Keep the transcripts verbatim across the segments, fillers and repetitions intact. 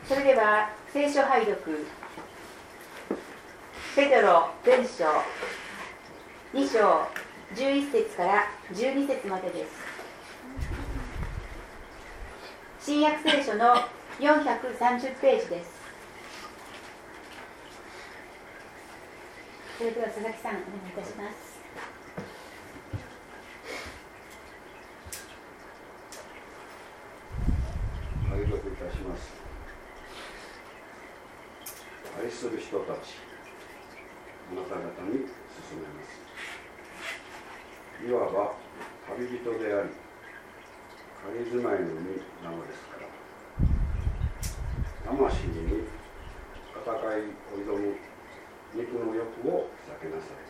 それでは聖書拝読、ペテロ前書に章じゅういち節からじゅうに節までです。新約聖書のよんひゃくさんじゅうページです。それでは佐々木さん、お願いいたします。 拝読いたします。愛する人たち、あなた方に進めます。いわば旅人であり、仮住まいの身なのですから、魂に戦いを挑む肉の欲を避けなさい。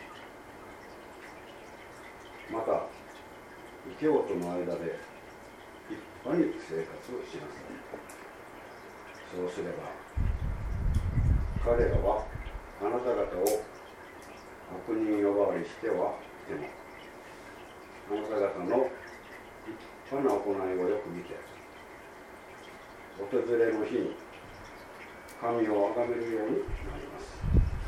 また、異教徒の間で一派に生活をしなさい。そうすれば、彼らはあなた方を悪人呼ばわりしてはいても、あなた方の一派な行いをよく見て、訪れの日に神を崇めるようになります。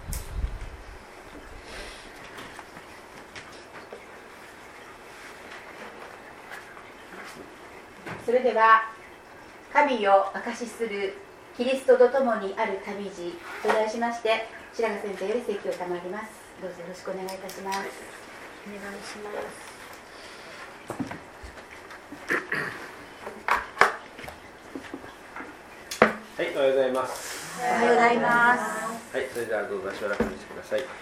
それでは、神を証しするキリストと共にある旅路と題しまして、白髪先生より説教を賜ります。どうぞよろしくお願いいたします。お願いします。 はい、おはようございます。 おはようございます。 はい、それではどうぞ足を楽にしてください。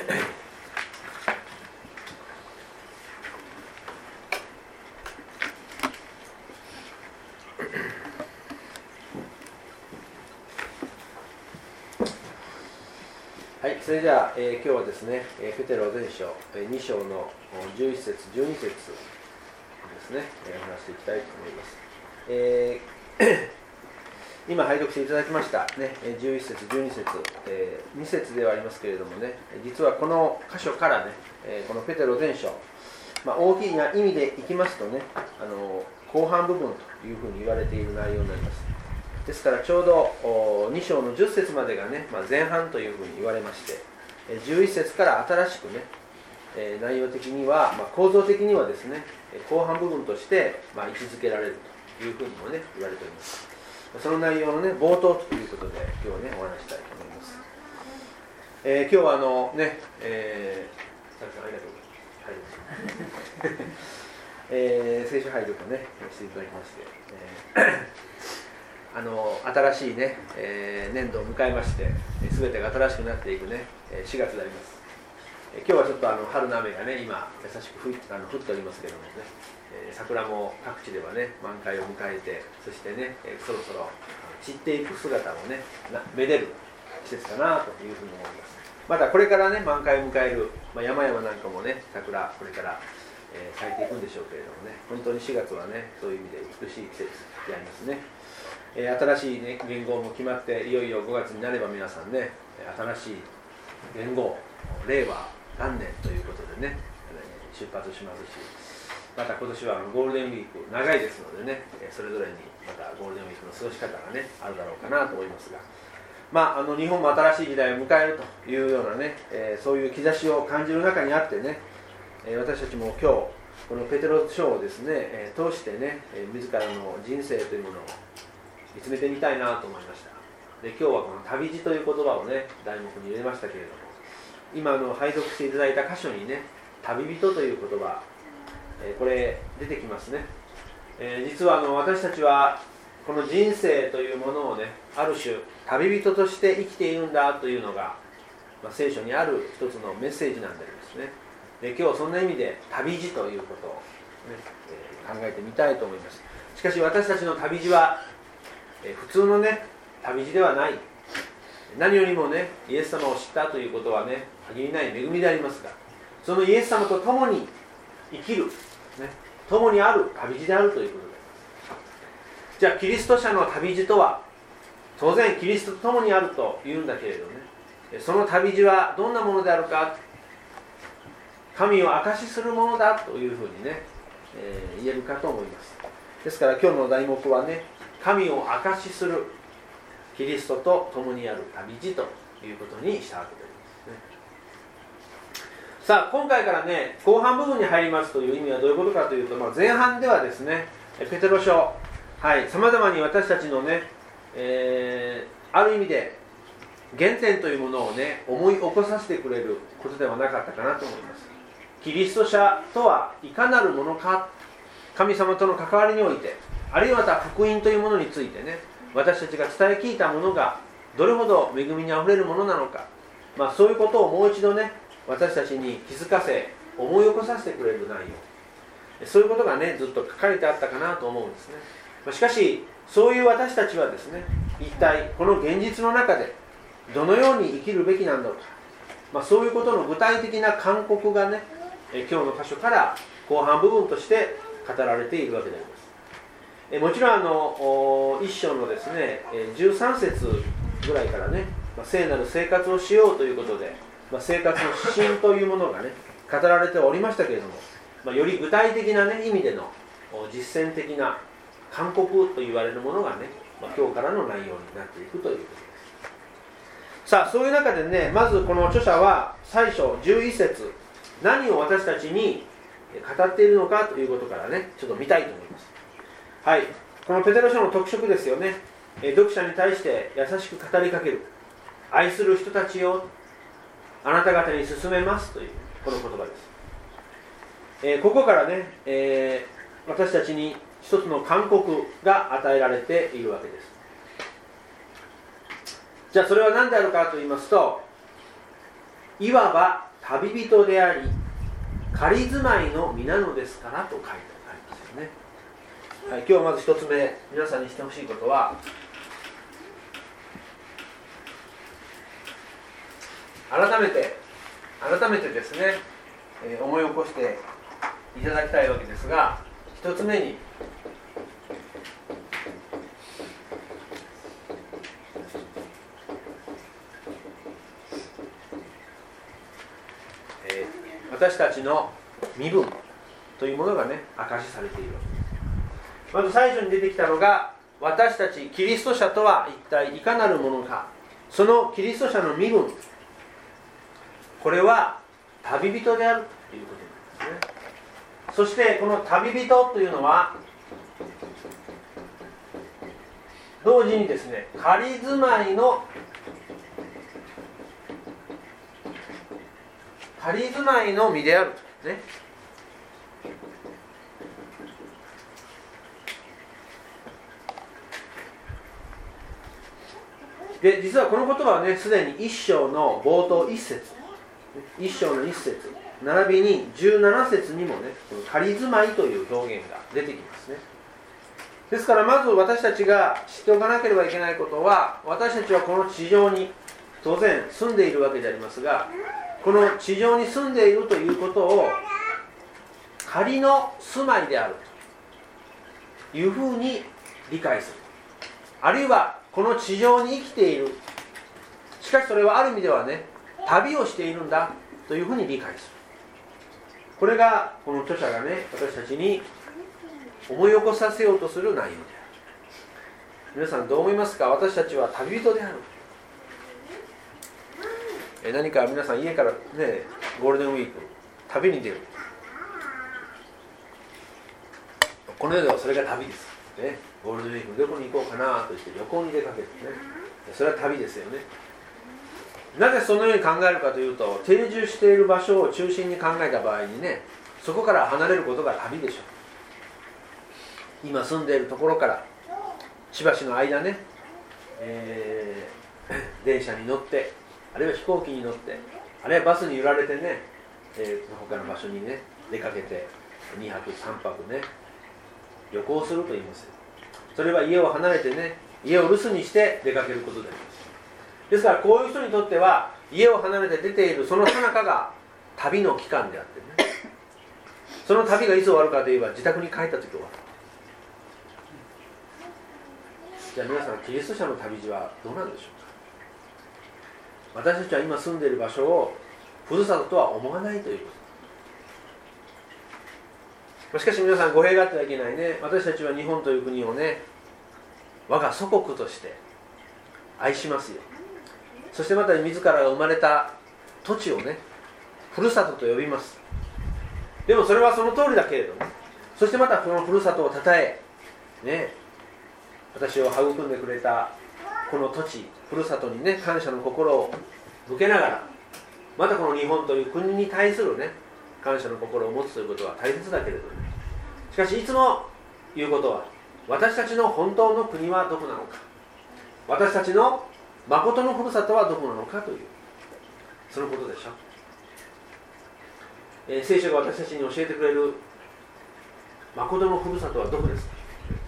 はい、それでは、えー、今日はですね、えー、ペテロ前書、えー、に章のじゅういち節、じゅうに節ですね、えー、話していきたいと思います。えー今拝読していただきました、ね、じゅういち節、じゅうに節、えー、に節ではありますけれどもね、実はこの箇所からね、えー、このペテロ前書、まあ、大きな意味でいきますとね、あの後半部分というふうに言われている内容になります。ですからちょうどに章のじゅっ節までがね、まあ、前半というふうに言われまして、じゅういち節から新しくね、えー、内容的には、まあ、構造的にはですね、後半部分として、まあ、位置づけられるというふうにもね、言われております。その内容のね、冒頭ということで、今日はね、お話したいと思います。えー、今日はあのね、えー、佐々木さんありがとうございます。えー、聖書拝読をね、していただきまして、えー、あの新しいね、えー、年度を迎えまして、すべてが新しくなっていくね、しがつであります。えー、今日はちょっとあの春の雨がね、今、優しく降ってあの降っておりますけれどもね、えー、桜も各地ではね、満開を迎えて、そしてね、えー、そろそろ散っていく姿をね、めでる季節かなというふうに思います。またこれからね、満開を迎える、まあ、山々なんかもね、桜、これから、えー、咲いていくんでしょうけれどもね、本当にしがつはね、そういう意味で美しい季節でありますね。えー、新しい、ね、元号も決まって、いよいよごがつになれば皆さんね、新しい元号、令和元年ということでね、出発しますし、また今年はゴールデンウィーク長いですのでね、それぞれにまたゴールデンウィークの過ごし方がね、あるだろうかなと思いますが、まあ、あの日本も新しい時代を迎えるというようなね、えー、そういう兆しを感じる中にあってね、えー、私たちも今日このペテロ書をですね、えー、通してね、えー、自らの人生というものを見つめてみたいなと思いました。で、今日はこの旅路という言葉をね、題目に入れましたけれども、今の拝読していただいた箇所にね、旅人という言葉、えー、これ出てきますね。えー、実はあの私たちはこの人生というものをね、ある種旅人として生きているんだというのが、まあ、聖書にある一つのメッセージなんでありますね。で、今日はそんな意味で旅路ということを、ねえー、考えてみたいと思います。しかし私たちの旅路は、えー、普通のね旅路ではない。何よりもね、イエス様を知ったということはね、限りない恵みでありますが、そのイエス様と共に生きる、ね、共にある旅路であるということで、じゃあキリスト者の旅路とは、当然キリストと共にあるというんだけれどね、その旅路はどんなものであるか、神を証しするものだというふうにね、えー、言えるかと思います。ですから今日の題目はね、神を証しするキリストと共にある旅路ということにしたわけですね。さあ今回からね後半部分に入りますという意味はどういうことかというと、まあ、前半ではですねペテロ書はいさまざまに私たちのね、えー、ある意味で原点というものをね思い起こさせてくれることではなかったかなと思います。キリスト者とはいかなるものか、神様との関わりにおいて、あるいはまた福音というものについてね私たちが伝え聞いたものがどれほど恵みにあふれるものなのか、まあ、そういうことをもう一度ね私たちに気づかせ思い起こさせてくれる内容、そういうことがねずっと書かれてあったかなと思うんですね。しかしそういう私たちはですね一体この現実の中でどのように生きるべきなんだろうか、まあ、そういうことの具体的な勧告がね今日の箇所から後半部分として語られているわけであります。えもちろんあの一章のですねじゅうさん節ぐらいからね、まあ、聖なる生活をしようということで、まあ、生活の指針というものがね語られておりましたけれども、まあ、より具体的な、ね、意味での実践的な勧告と言われるものがね、まあ、今日からの内容になっていくということです。さあそういう中でねまずこの著者は最初じゅういち節何を私たちに語っているのかということからねちょっと見たいと思います。はい、このペテロ書の特色ですよね。読者に対して優しく語りかける、愛する人たちよあなた方に勧めますというこの言葉です。えー、ここからね、えー、私たちに一つの勧告が与えられているわけです。じゃあそれは何であるかと言いますと、いわば旅人であり仮住まいの身なのですからと書いてありますよね。はい、今日まず一つ目皆さんにしてほしいことは、改めて改めてですね、えー、思い起こしていただきたいわけですが、一つ目にえー、私たちの身分というものがね証しされているわけです。まず最初に出てきたのが、私たちキリスト者とは一体いかなるものか、そのキリスト者の身分、これは旅人であるということなんですね。そしてこの旅人というのは同時にですね仮住まいの仮住まいの身であるとね。で実はこの言葉はねすでに一章の冒頭一節、一章の一節並びにじゅうなな節にもねこの仮住まいという表現が出てきますね。ですからまず私たちが知っておかなければいけないことは、私たちはこの地上に当然住んでいるわけでありますが、この地上に住んでいるということを仮の住まいであるというふうに理解する、あるいはこの地上に生きている、しかしそれはある意味ではね旅をしているんだというふうに理解する。これがこの著者がね私たちに思い起こさせようとする内容である。皆さんどう思いますか？私たちは旅人である。え何か皆さん家からねゴールデンウィーク旅に出る、この世ではそれが旅です、ね、ゴールデンウィークどこに行こうかなとして旅行に出かける、ね、それは旅ですよね。なぜそのように考えるかというと、定住している場所を中心に考えた場合にね、そこから離れることが旅でしょう。今住んでいるところからしばしの間ね、えー、電車に乗って、あるいは飛行機に乗って、あるいはバスに揺られてね、えー、他の場所にね出かけてにはくさんぱくね旅行すると言います。それは家を離れてね、家を留守にして出かけることであります。ですからこういう人にとっては家を離れて出ているその最中が旅の期間であってね、その旅がいつ終わるかといえば自宅に帰った時は。じゃあ皆さん、キリスト者の旅路はどうなんでしょうか。私たちは今住んでいる場所をふるさととは思わないということ。しかし皆さん、語弊があってはいけないね。私たちは日本という国をね、我が祖国として愛しますよ。そしてまた自らが生まれた土地をね、ふるさとと呼びます。でもそれはその通りだけれども、そしてまたこのふるさとをたたえ、ね、私を育んでくれたこの土地、ふるさとにね、感謝の心を向けながら、またこの日本という国に対するね、感謝の心を持つということは大切だけれども、しかしいつも言うことは、私たちの本当の国はどこなのか、私たちの誠のふるさとはどこなのかという、そのことでしょう。えー、聖書が私たちに教えてくれる誠のふるさとはどこですか。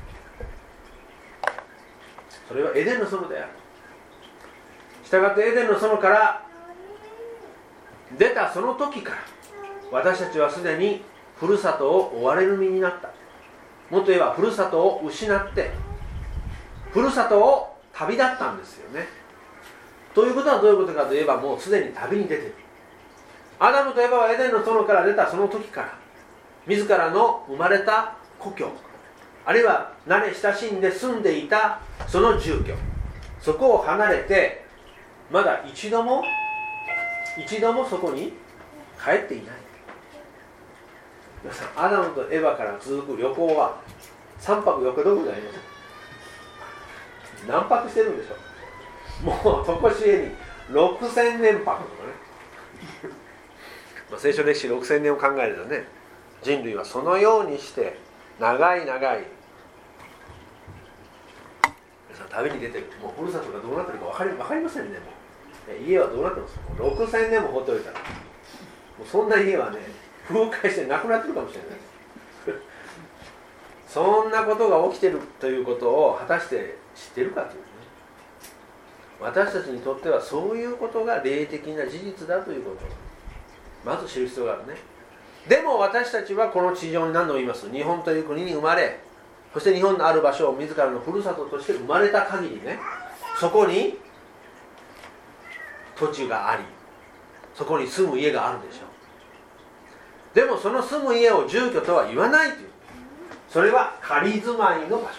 それはエデンの園である。したがってエデンの園から出たその時から、私たちはすでにふるさとを追われる身になった。もっと言えばふるさとを失ってふるさとを旅立ったんですよね。ということはどういうことかといえば、もうすでに旅に出ている。アダムとエバはエデンの園から出たその時から、自らの生まれた故郷、あるいは慣れ親しんで住んでいたその住居、そこを離れてまだ一度も一度もそこに帰っていない。皆さん、アダムとエバから続く旅行はさんぱくよっかどころじゃありません。何泊してるんでしょう。もうとこしえにろくせんねんぱくとかねまあ聖書歴史ろくせんねんを考えるとね、人類はそのようにして長い長い旅に出てる。もうふるさとがどうなってるか分かり、分かりませんね。もう家はどうなってますか。もうろくせんねんも放っておいたら、もうそんな家はね、崩壊してなくなってるかもしれないそんなことが起きてるということを果たして知ってるかというね、私たちにとってはそういうことが霊的な事実だということをまず知る必要があるね。でも私たちはこの地上に何度も言います、日本という国に生まれ、そして日本のある場所を自らのふるさととして生まれた限りね、そこに土地があり、そこに住む家があるでしょう。でもその住む家を住居とは言わないという、それは仮住まいの場所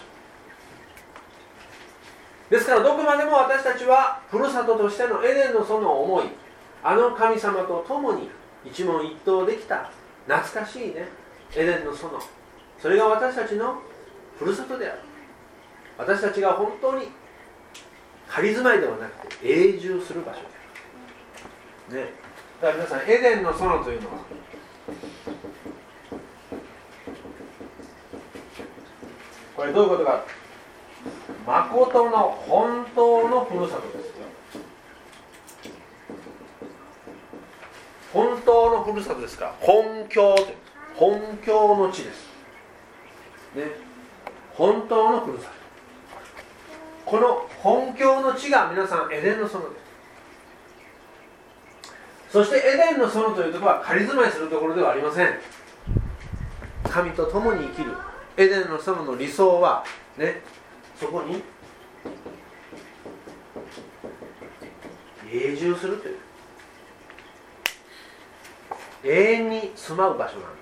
ですから、どこまでも私たちはふるさととしてのエデンの園を思い、あの神様と共に一問一答できた懐かしいね、エデンの園、それが私たちのふるさとである。私たちが本当に仮住まいではなくて永住する場所である、ね、だから皆さん、エデンの園というのはこれどういうことか、誠の本当のふるさとですよ。本当のふるさとですから、本郷という本郷の地です、ね、本当のふるさと。この本郷の地が皆さんエデンの園です。そしてエデンの園というところは仮住まいするところではありません。神と共に生きるエデンの園の理想はね、そこに永住するという、永遠に住まう場所なんですね。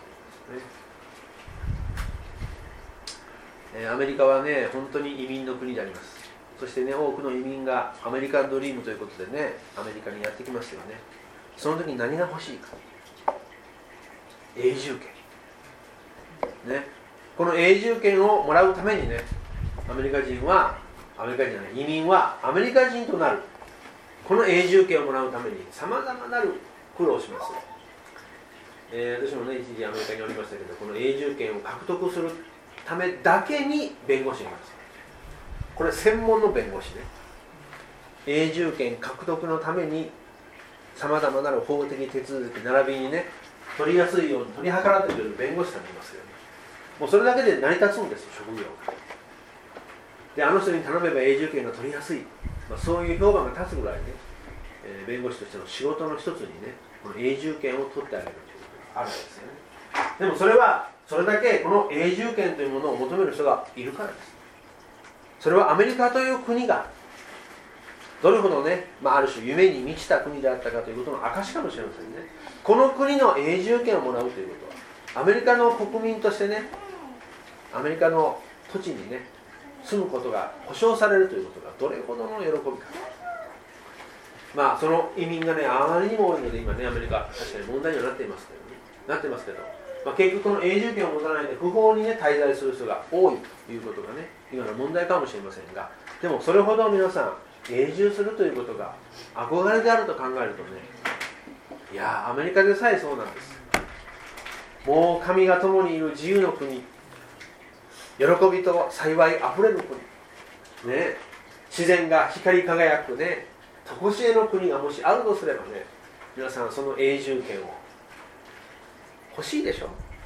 えー、アメリカはね、本当に移民の国であります。そしてね、多くの移民がアメリカンドリームということでね、アメリカにやってきますよね。その時に何が欲しいか、永住権、ね、この永住権をもらうためにね、アメリカ人はアメリカ人じゃない移民はアメリカ人となる、この永住権をもらうためにさまざまなる苦労をします。えー、私もね、一時アメリカにおりましたけど、この永住権を獲得するためだけに弁護士がいます。これ専門の弁護士ね、永住権獲得のためにさまざまなる法的手続き並びにね、取りやすいように取り計らってくれる弁護士さんがいますよね。もうそれだけで成り立つんですよ、職業が。で、あの人に頼めば永住権が取りやすい、まあ、そういう評判が立つぐらいね、えー、弁護士としての仕事の一つにね、この永住権を取ってあげるということがあるんですよね。でもそれはそれだけこの永住権というものを求める人がいるからです。それはアメリカという国がどれほどね、まあ、ある種夢に満ちた国であったかということの証かもしれませんね。この国の永住権をもらうということは、アメリカの国民としてね、アメリカの土地にね、 住むことが保証されるということがどれほどの喜びか。まあその移民がねあまりにも多いので今ねアメリカ確かに問題にはなっていますけどねなってますけど、まあ、結局この永住権を持たないで不法にね滞在する人が多いということがね今の問題かもしれませんが、でもそれほど皆さん永住するということが憧れであると考えるとね、いやアメリカでさえそうなんです。もう神が共にいる自由の国、喜びと幸いあふれる国、ね、自然が光り輝くね常しえの国がもしあるとすればね、皆さんその永住権を欲しいでしょ。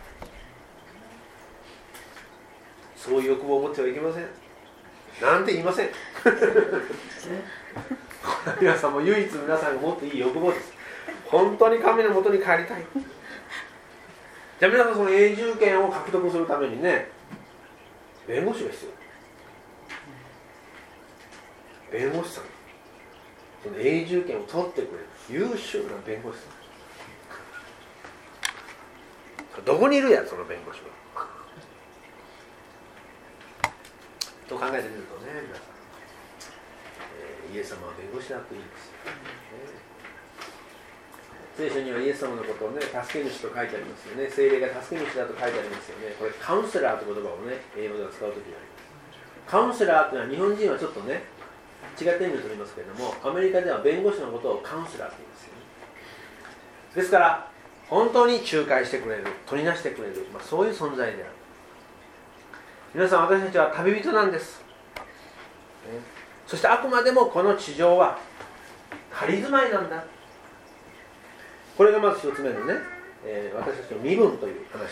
そういう欲望を持ってはいけませんなんて言いません皆さんも唯一皆さんが持っていい欲望です。本当に神のもとに帰りたい。じゃあ皆さんその永住権を獲得するためにね弁護士が必要。弁護士さん、その永住権を取ってくれる優秀な弁護士さん、どこにいるやその弁護士はと考えてみるとね、皆さん、えー、イエス様は弁護士だと言いますよ、ね、聖書にはイエス様のことをね助け主と書いてありますよね。聖霊が助け主だと書いてありますよね。これカウンセラーという言葉をね英語では使うときにあります。カウンセラーというのは日本人はちょっとね違って意味を取りますけれども、アメリカでは弁護士のことをカウンセラーと言いますよね。ですから本当に仲介してくれる、取りなしてくれる、まあ、そういう存在である。皆さん私たちは旅人なんです、ね、そしてあくまでもこの地上は仮住まいなんだ。これがまず一つ目のね、えー、私たちの身分という話です、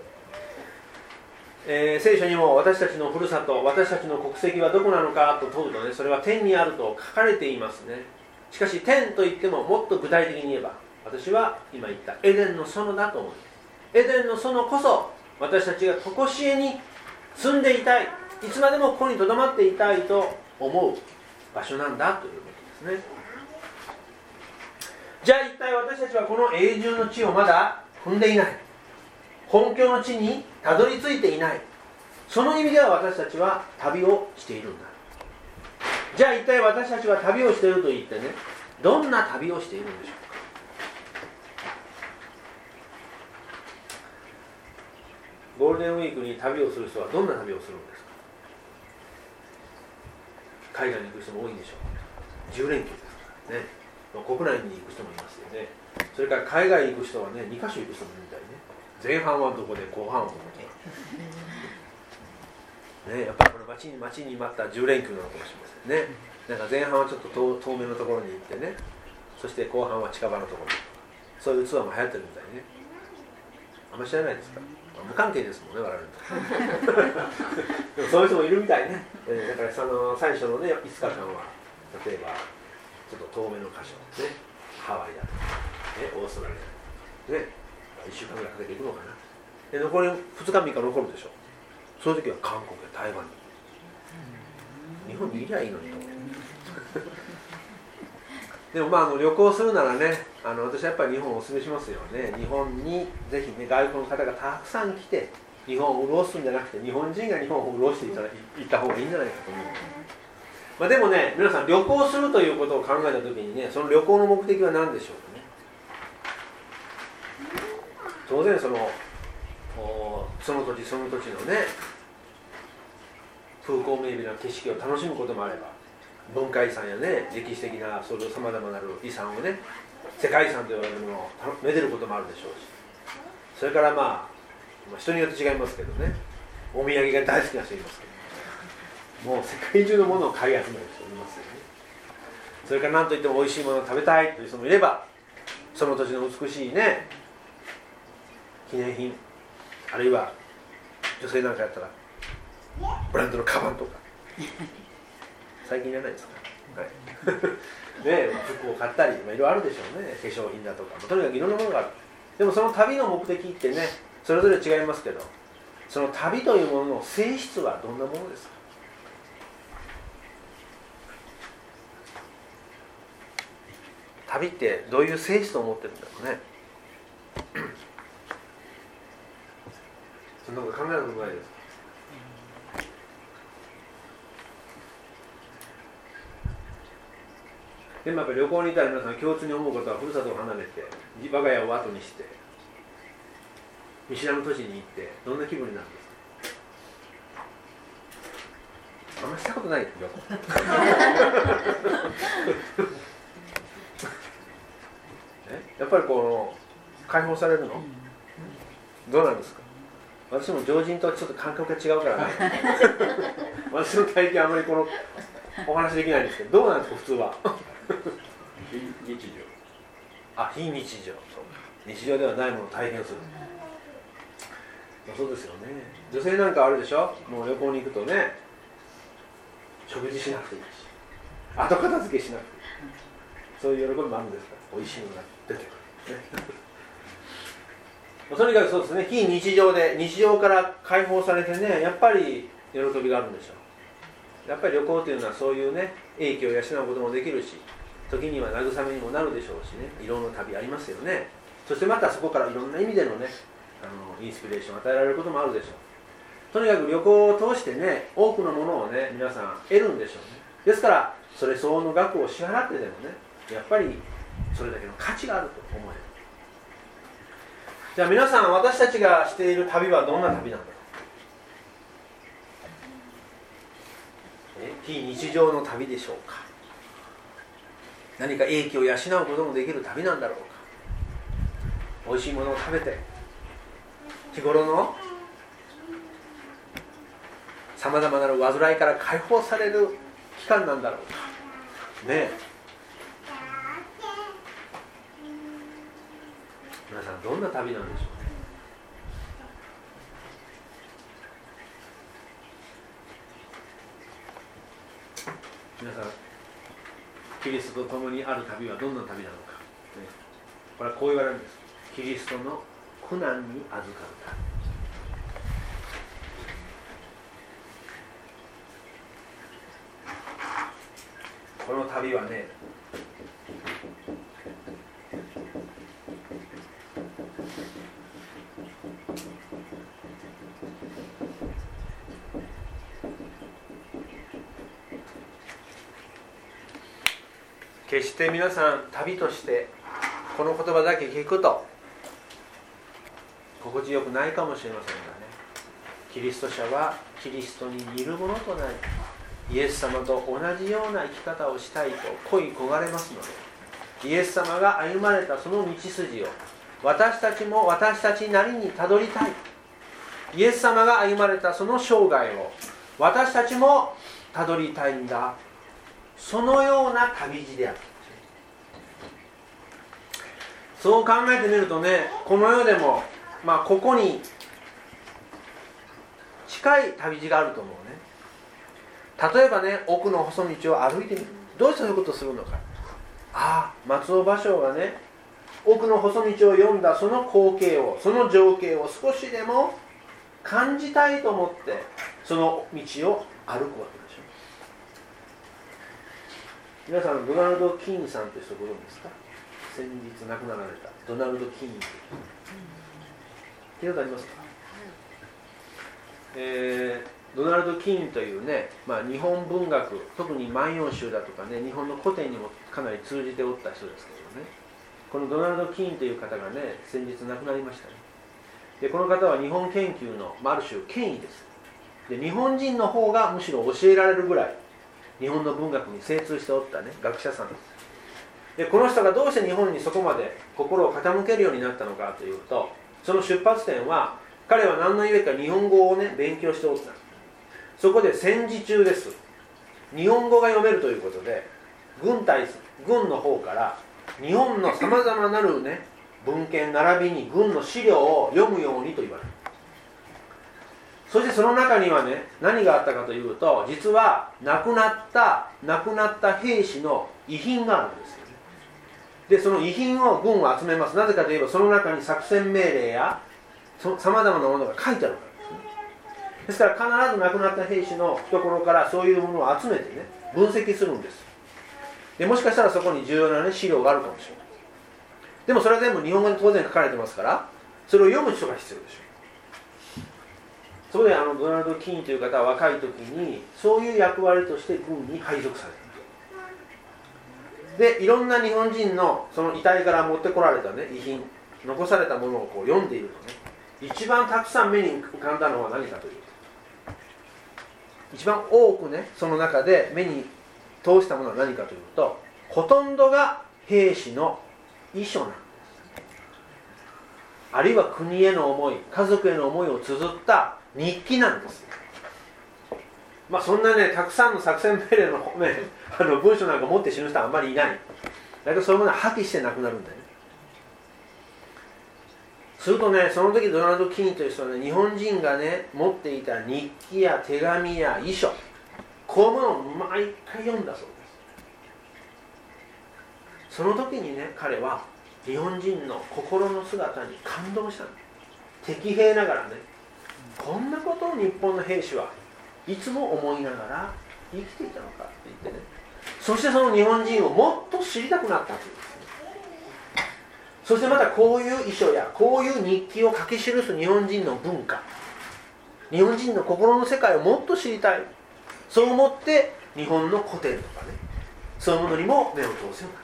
えー、聖書にも私たちのふるさと、私たちの国籍はどこなのかと問うとね、それは天にあると書かれていますね。しかし天といってももっと具体的に言えば、私は今言ったエデンの園だと思います。エデンの園こそ私たちが常しえに住んでいたい、いつまでもここに留まっていたいと思う場所なんだということですね。じゃあ一体私たちはこの永住の地をまだ踏んでいない、本拠の地にたどり着いていない、その意味では私たちは旅をしているんだ。じゃあ一体私たちは旅をしていると言ってね、どんな旅をしているんでしょうか。ゴールデンウィークに旅をする人はどんな旅をするんですか。海外に行く人も多いんでしょう。じゅう連休ですからね。国内に行く人もいますよね。それから海外に行く人はね、にカ所行く人もいるみたいね。前半はどこで後半はどこで、ね、やっぱりこの待ちに待ちに待ったじゅう連休なのかもしれませんね。なんか前半はちょっと 遠, 遠めのところに行ってね、そして後半は近場のところに、そういうツアーも流行ってるみたいね。あんまり知らないですか。無関係ですもんね、我々とでもそういう人もいるみたいね、えー、だからその最初のねいつかかんは例えばちょっと遠めの箇所、ね、ハワイだとか、ね、オーストラリアだとか、ね、いっしゅうかんぐらいかけていくのかな。で残りふつかみっか残るでしょ。そういう時は韓国や台湾に、日本にいりゃいいのにと思うでもまあ、あの旅行するならね、あの私はやっぱり日本をお勧めしますよね。日本にぜひね外国の方がたくさん来て日本を潤すんじゃなくて、日本人が日本を潤していただいった方がいいんじゃないかと思う。まあ、でもね、皆さん旅行するということを考えたときにね、その旅行の目的は何でしょうかね。当然そのその土地その土地のね風光明媚な景色を楽しむこともあれば、文化遺産やね歴史的なそういうさまざまなる遺産をね世界遺産と言われるものをめでることもあるでしょうし、それからまあ人によって違いますけどね、お土産が大好きな人いますけど、もう世界中のものを買い集める人いますよね。それから何といっても美味しいものを食べたいという人もいれば、その土地の美しいね記念品、あるいは女性なんかやったらブランドのカバンとか最近じゃないですか、はいね、服を買ったり、まあ、いろいろあるでしょうね。化粧品だとか、まあ、とにかくいろんなものがある。でもその旅の目的ってねそれぞれ違いますけど、その旅というものの性質はどんなものですか。旅ってどういう性質を持ってるんだろうねそんなこと考えたことないですか。 でもやっぱり旅行にいたら皆さん共通に思うことは、ふるさとを離れて我が家を後にして見知らぬ土地に行ってどんな気分になるんですか？あんまりしたことない旅行やっぱりこの解放されるの？どうなんですか？私も常人とちょっと感覚が違うからね私の体験はあまりこのお話できないんですけど、どうなんですか普通は非日常。 あ、非日常。日常ではないものを体験する。そうですよね。女性なんかあるでしょ、もう旅行に行くとね、食事しなくていいし、後片付けしなくていい、そういう喜びもあるんですから、美味しいのが出てくる、ね、とにかくそうですね、非日常で日常から解放されてね、やっぱり喜びがあるんでしょう。やっぱり旅行というのはそういうね、英気を養うこともできるし、時には慰めにもなるでしょうしね、いろんな旅ありますよね。そしてまたそこからいろんな意味でのね、あのインスピレーションを与えられることもあるでしょう。とにかく旅行を通してね、多くのものをね、皆さん得るんでしょうね。ですからそれ相応の額を支払ってでもね、やっぱりそれだけの価値があると思える。じゃあ皆さん、私たちがしている旅はどんな旅なんだろう。え非日常の旅でしょうか。何か英気を養うこともできる旅なんだろうか。美味しいものを食べて日頃のさまざまなる煩いから解放される期間なんだろうかねえ。皆さんどんな旅なんでしょうね。皆さん、キリストと共にある旅はどんな旅なのか、ね、これはこう言われるんです。キリストの苦難に預かる旅。この旅はね、決して皆さん旅としてこの言葉だけ聞くと心地よくないかもしれませんがね、キリスト者はキリストに似るものとなり、イエス様と同じような生き方をしたいと恋焦がれますので、イエス様が歩まれたその道筋を私たちも私たちなりにたどりたい。イエス様が歩まれたその生涯を私たちもたどりたいんだ。そのような旅路である。そう考えてみるとね、この世でも、まあ、ここに近い旅路があると思うね。例えばね、奥の細道を歩いてみる。どうしてそういうことをするのか。ああ、松尾芭蕉がね、奥の細道を読んだその光景を、その情景を少しでも感じたいと思ってその道を歩くわけでしょ。皆さん、ドナルド・キーンさんという人ご存知ですか？先日亡くなられたドナルド・キーンという聞いたことありますか？えー、ドナルド・キーンというね、まあ、日本文学、特に万葉集だとかね、日本の古典にもかなり通じておった人ですけどね、このドナルド・キーンという方がね、先日亡くなりましたね。でこの方は日本研究の、まあ、ある種権威です。で日本人の方がむしろ教えられるぐらい日本の文学に精通しておったね、学者さんです。でこの人がどうして日本にそこまで心を傾けるようになったのかというと、その出発点は彼は何の故か日本語をね勉強しておった。そこで戦時中です。日本語が読めるということで、軍隊軍の方から日本のさまざまなるね文献並びに軍の資料を読むようにと言われる。そしてその中にはね、何があったかというと、実は亡くなった亡くなった兵士の遺品があるんですよね。でその遺品を軍は集めます。なぜかといえば、その中に作戦命令やさまざまなものが書いてあるからですね。ですから必ず亡くなった兵士の懐からそういうものを集めてね分析するんです。でもしかしたらそこに重要な、ね、資料があるかもしれない。でもそれは全部日本語で当然書かれてますから、それを読む人が必要でしょう。そこであのドナルド・キーンという方は若い時にそういう役割として軍に配属された。 でいろんな日本人のその遺体から持ってこられた、ね、遺品、残されたものをこう読んでいるとね、一番たくさん目に浮かんだのは何かというと、一番多くねその中で目に通したものは何かというと、ほとんどが兵士の遺書なんです。あるいは国への思い、家族への思いを綴った日記なんです。まあそんなねたくさんの作戦命令の、ね、あの文章なんか持って死ぬ人はあんまりいない。だけどそういうものは破棄してなくなるんだよね。するとね、その時ドナルド・キーンという人はね、日本人がね持っていた日記や手紙や遺書、こういうものを毎回読んだそうです。その時にね彼は日本人の心の姿に感動したんです。敵兵ながらね、こんなことを日本の兵士はいつも思いながら生きていたのかって言ってね、そしてその日本人をもっと知りたくなったというんですね。そしてまたこういう遺書やこういう日記を書き記す日本人の文化、日本人の心の世界をもっと知りたい、そう思って日本の古典とかね、そういうものにも目を通すようになった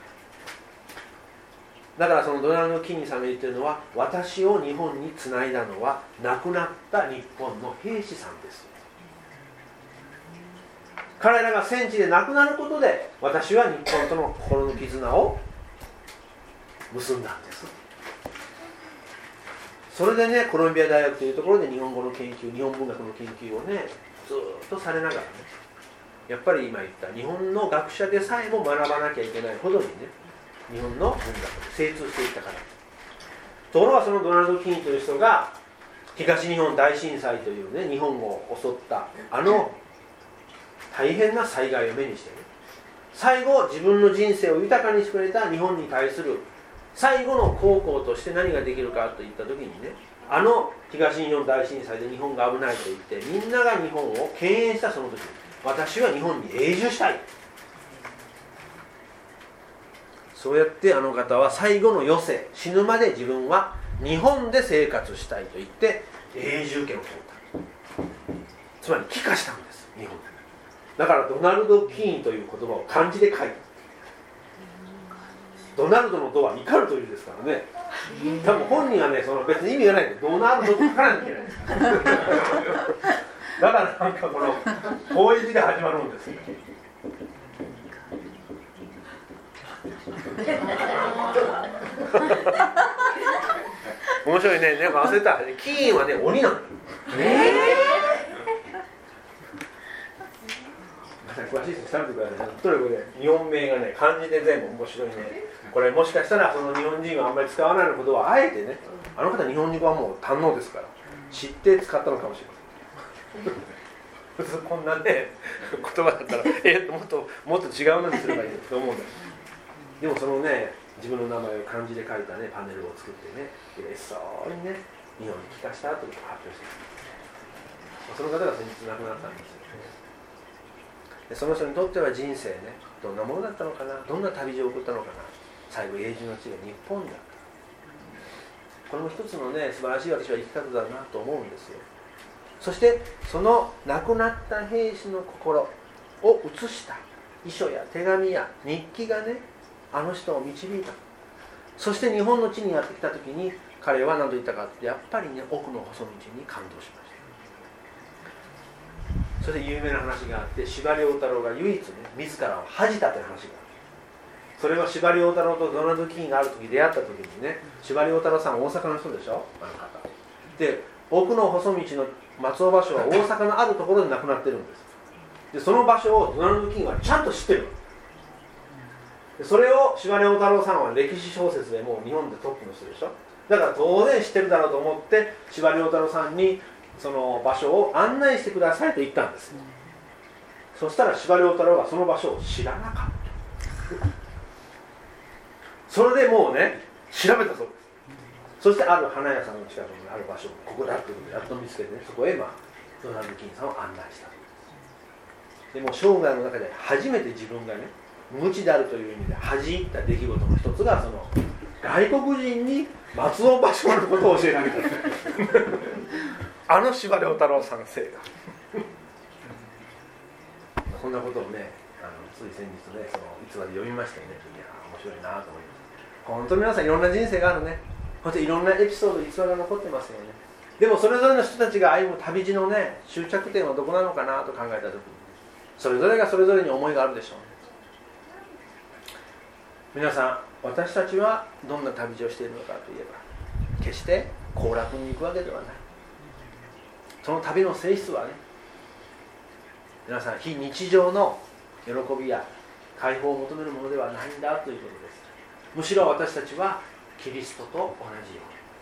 。だからそのドナルド・キーンさんが言ってるのは、私を日本につないだのは亡くなった日本の兵士さんです。彼らが戦地で亡くなることで私は日本との心の絆を結んだんです。それでね、コロンビア大学というところで日本語の研究、日本文学の研究をねずっとされながらね、やっぱり今言った日本の学者でさえも学ばなきゃいけないほどにね日本の文学に精通していったから。ところがそのドナルド・キーンという人が東日本大震災というね日本を襲ったあの大変な災害を目にしてね、最後自分の人生を豊かにしてくれた日本に対する最後の孝行として何ができるかといった時にね、あの東日本大震災で日本が危ないと言ってみんなが日本を敬遠したその時に、私は日本に永住したい、そうやってあの方は最後の余生、死ぬまで自分は日本で生活したいと言って永住権を取った。つまり帰化したんです、日本で。だからドナルド・キーンという言葉を漢字で書いた。ドナルドのドは怒るというですからね、多分本人はねその別に意味がないんでドナルドと書かなきゃいけないですだからなんかこのこういう字で始まるんですよ。面白いね。なんか忘れた。キーンはね鬼なの。えー、詳しい人調べてください。とにかくね日本名がね漢字で全部面白いね。これもしかしたらその日本人はあんまり使わないのことはあえてね、あの方日本語はもう堪能ですから知って使ったのかもしれません。普通こんなね言葉だったらえもっともっと違うのにすればいいと思うんだ。でもそのね自分の名前を漢字で書いたねパネルを作ってね嬉しそうにね日本に帰化したというのを発表しています。その方が先日亡くなったんですよね。でその人にとっては人生ねどんなものだったのかな、どんな旅路を送ったのかな、最後永住の地が日本だった。これも一つのね素晴らしい私は生き方だなと思うんですよ。そしてその亡くなった兵士の心を写した遺書や手紙や日記がねあの人を導いた。そして日本の地にやってきた時に彼は何と言ったかって、やっぱりね奥の細道に感動しました。それで有名な話があって、司馬遼太郎が唯一ね自らを恥じたという話がある。それは司馬遼太郎とドナルド・キーンがある時出会った時にね、司馬遼太郎さん大阪の人でしょ、あの方で、奥の細道の松尾芭蕉は大阪のあるところで亡くなってるんです。でその場所をドナルド・キーンはちゃんと知ってる。でそれを司馬遼太郎さんは歴史小説でもう日本でトップの人でしょ。だから当然知ってるだろうと思って司馬遼太郎さんにその場所を案内してくださいと言ったんです。そしたら司馬遼太郎がその場所を知らなかった。それでもうね調べたそうです。そしてある花屋さんの近くにある場所をここだってことでやっと見つけて、ね、そこへ、まあ、ドナルド・キーンさんを案内した。でも生涯の中で初めて自分がね無知であるという意味で恥じった出来事の一つが、その外国人に松尾芭蕉のことを教えてあげたあの司馬遼太郎さんのせいがこんなことをねあのつい先日ね、その逸話で読みましたよね。いや面白いなと思います。本当に皆さんいろんな人生があるね。本当にいろんなエピソード、逸話が残ってますよね。でもそれぞれの人たちが歩む旅路のね、終着点はどこなのかなと考えたときに、それぞれがそれぞれに思いがあるでしょうね。皆さん、私たちはどんな旅路をしているのかといえば、決して行楽に行くわけではない。その旅の性質はね、皆さん非日常の喜びや解放を求めるものではないんだということです。むしろ私たちはキリストと同じよ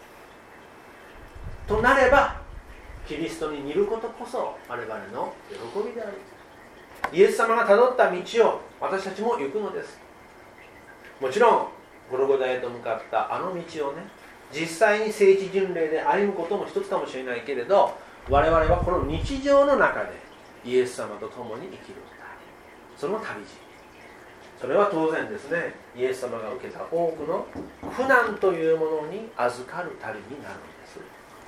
うにとなれば、キリストに似ることこそ我々の喜びである。イエス様がたどった道を私たちも行くのです。もちろんゴルゴダへと向かったあの道をね、実際に聖地巡礼で歩むことも一つかもしれないけれど、我々はこの日常の中でイエス様と共に生きるんだ。その旅路、それは当然ですね、イエス様が受けた多くの苦難というものに預かる旅になるんです。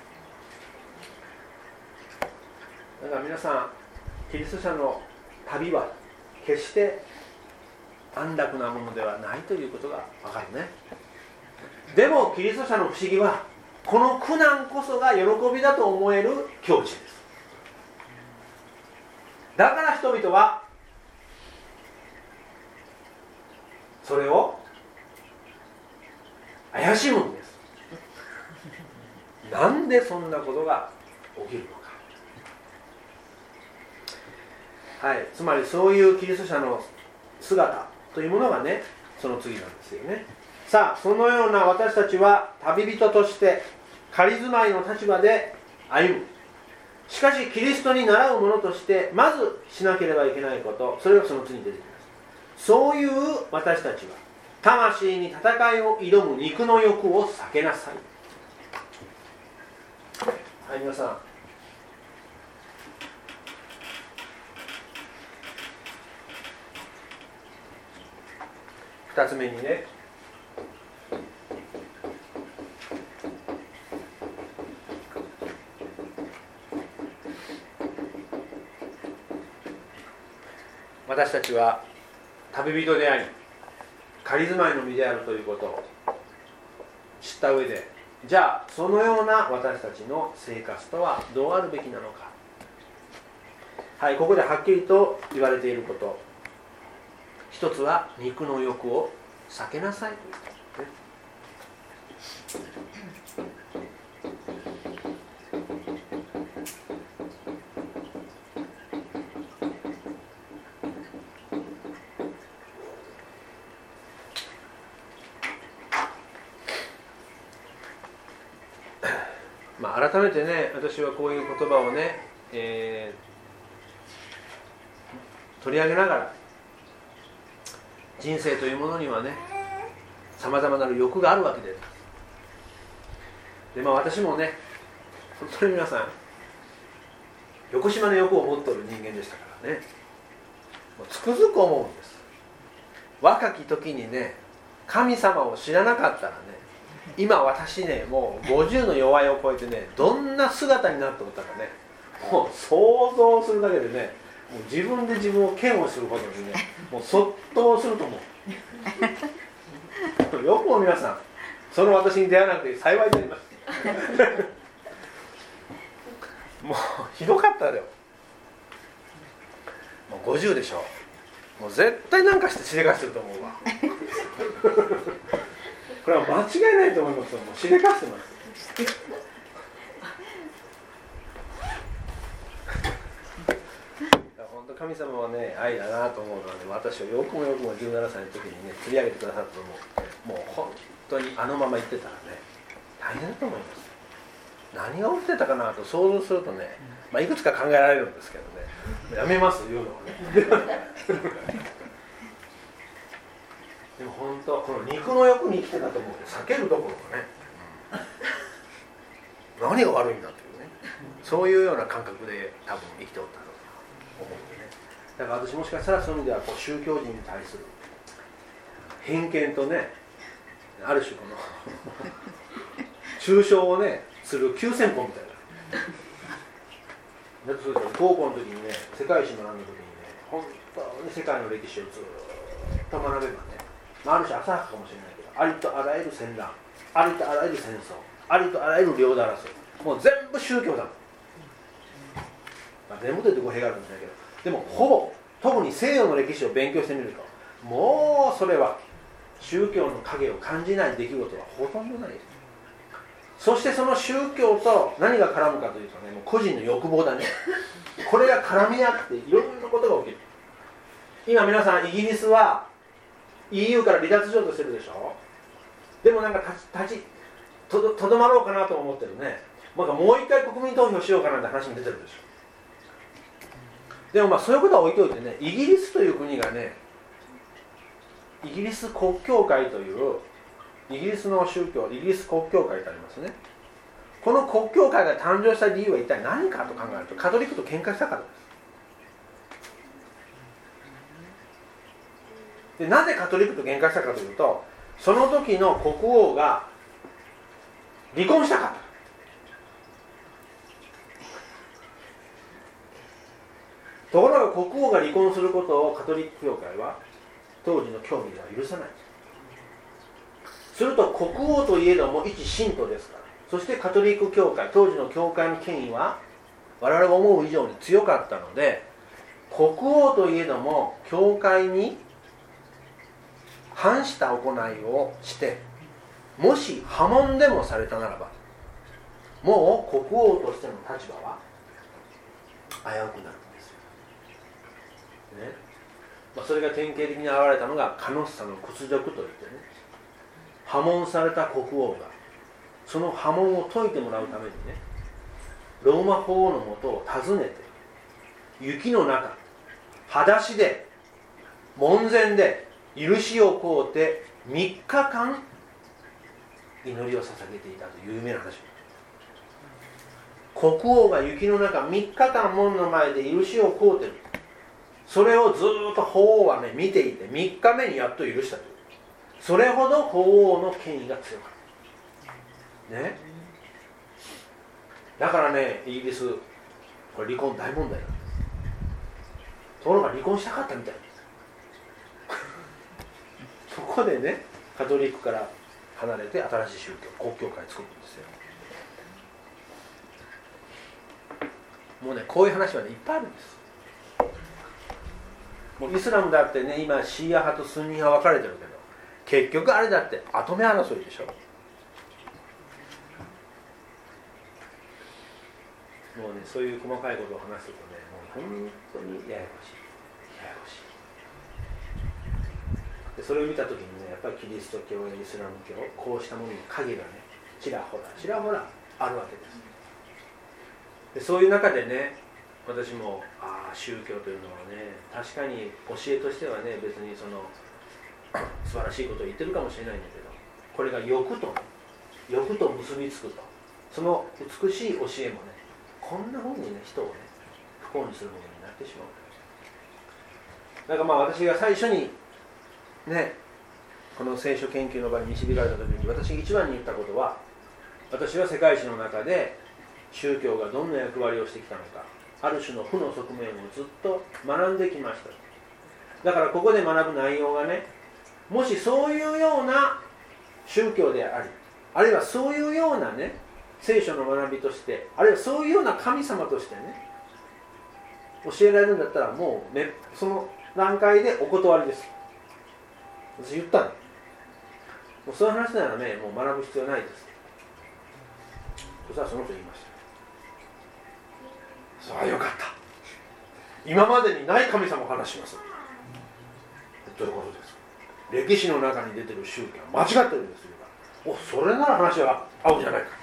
だから皆さん、キリスト者の旅は決して安楽なものではないということが分かるね。でもキリスト者の不思議は、この苦難こそが喜びだと思える境地です。だから人々はそれを怪しむんです。なんでそんなことが起きるのか。はい、つまりそういうキリスト者の姿というものがね、その次なんですよね。さあ、そのような私たちは旅人として仮住まいの立場で歩む。しかしキリストに倣う者としてまずしなければいけないこと、それがその次に出てきます。そういう私たちは魂に戦いを挑む肉の欲を避けなさい。はい、皆さん、二つ目にね、私たちは旅人であり仮住まいの身であるということを知った上で、じゃあそのような私たちの生活とはどうあるべきなのか。はい、ここではっきりと言われていること、一つは肉の欲を避けなさいということですね。まあ、改めてね、私はこういう言葉をね、えー、取り上げながら、人生というものにはね、さまざまなる欲があるわけです。で、まあ私もね、本当に皆さん横島の欲を持っている人間でしたからね、もうつくづく思うんです。若き時にね、神様を知らなかったらね、今私ね、もうごじゅうの弱いを超えてね、どんな姿になっておったかね、もう想像するだけでね、もう自分で自分を嫌悪することにね、もうそっとすると思う。よくも皆さん、その私に出会わなくて幸いであります。もうひどかったよ。もうごじゅうでしょ。もう絶対なんかしてしでかしてると思うわ。これは間違いないと思いますよ。もうしでかしてます。本当神様はね、愛だなと思うのはね、私をよくもよくもじゅうななさいの時にね、釣り上げてくださったと思う。もう本当にあのまま行ってたらね、大変だと思います。何が起きてたかなと想像するとね、まあ、いくつか考えられるんですけどね、やめます言うのはね。でも本当、この肉の欲に生きてたと思うので、避けるどころかね、何が悪いんだというね、そういうような感覚で多分生きておったと思うんでね。だから私もしかしたらそういう意味ではこう宗教人に対する偏見とね、ある種この抽象をねする急先鋒みたいな。だってそうですよ、高校の時にね、世界史学んだ時にね、 本当に世界の歴史をずっと学べばね、ある種浅はかかもしれないけど、ありとあらゆる戦乱、ありとあらゆる戦争、ありとあらゆる領土争い、もう全部宗教だ、まあ、全部というと語弊があるかもしれないけど、でもほぼ特に西洋の歴史を勉強してみると、もうそれは宗教の影を感じない出来事はほとんどないです。そしてその宗教と何が絡むかというとね、もう個人の欲望だね。これが絡み合っていろんなことが起きる。今皆さんイギリスは イーユー から離脱しようとしてるでしょ。でもなんか立ちと ど, とどまろうかなと思ってるね。なんかもう一回国民投票しようかなって話も出てるでしょ。でもまあそういうことは置いといてね、イギリスという国がね、イギリス国教会というイギリスの宗教、イギリス国教会とありますね。この国教会が誕生した理由は一体何かと考えると、カトリックと喧嘩したからです。で、なぜカトリックと喧嘩したかというと、その時の国王が離婚したかった。ところが国王が離婚することをカトリック教会は当時の教義では許さない。すると国王といえども一信徒ですから、そしてカトリック教会、当時の教会の権威は我々が思う以上に強かったので、国王といえども教会に反した行いをして、もし破門でもされたならば、もう国王としての立場は危うくなるんですよ、ね。まあ、それが典型的に現れたのがカノッサの屈辱といってね、破門された国王がその破門を解いてもらうためにね、ローマ法王のもとを訪ねて、雪の中裸足で門前で許しを請うてみっかかん祈りを捧げていたという有名な話。国王が雪の中みっかかん門の前で許しを請うてる、それをずっと法王はね見ていて、みっかめにやっと許したという。それほど法王の権威が強かったね。だからね、イギリスこれ離婚大問題なんです。ところが離婚したかったみたいですそこでね、カトリックから離れて新しい宗教、国教会作るんですよ。もうね、こういう話はねいっぱいあるんです。もうイスラムだってね、今シーア派とスンニ派分かれてるけど、結局あれだって跡目争いでしょ。もうね、そういう細かいことを話すとね、もう本当にややこしいややこしい。でそれを見た時にね、やっぱりキリスト教やイスラム教、こうしたものの影がねちらほらちらほらあるわけです。でそういう中でね、私もああ宗教というのはね、確かに教えとしてはね、別にその素晴らしいことを言ってるかもしれないんだけど、これが欲と欲と結びつくと、その美しい教えもね、こんなふうにね人をね不幸にするものになってしまう。だからまあ私が最初にね、この聖書研究の場に導かれた時に、私が一番に言ったことは、私は世界史の中で宗教がどんな役割をしてきたのか、ある種の負の側面をずっと学んできました。だからここで学ぶ内容がね、もしそういうような宗教であり、あるいはそういうようなね聖書の学びとして、あるいはそういうような神様としてね教えられるんだったら、もう、ね、その段階でお断りです。私言ったの。もうそういう話ならね、もう学ぶ必要ないです。そしたらその人言いました。さあよかった、今までにない神様を話します。ということです。歴史の中に出てる宗教は間違ってるんですよ。お、それなら話は合うじゃないか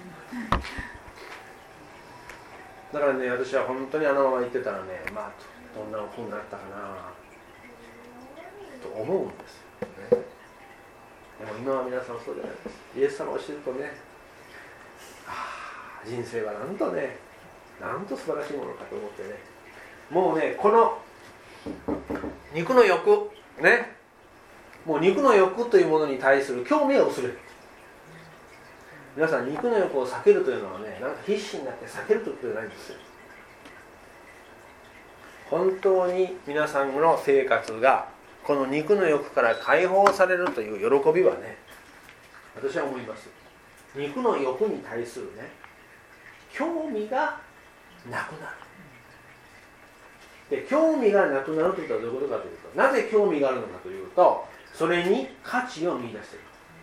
だからね、私は本当にあのまま言ってたらね、まあどんな風になったかなと思うんですよね。でも今は皆さんそうじゃないです。イエス様を知るとね、ああ人生はなんとね、なんと素晴らしいものかと思ってね、もうね、この肉の欲ね、もう肉の欲というものに対する興味を薄れる。皆さん、肉の欲を避けるというのはね、なんか必死になって避けるということじゃないんですよ。 本当に皆さんの生活がこの肉の欲から解放されるという喜びはね、私は思います。肉の欲に対するね、興味がなくなる。で、興味がなくなるということはどういうことかというと、なぜ興味があるのかというと、それに価値を見出している。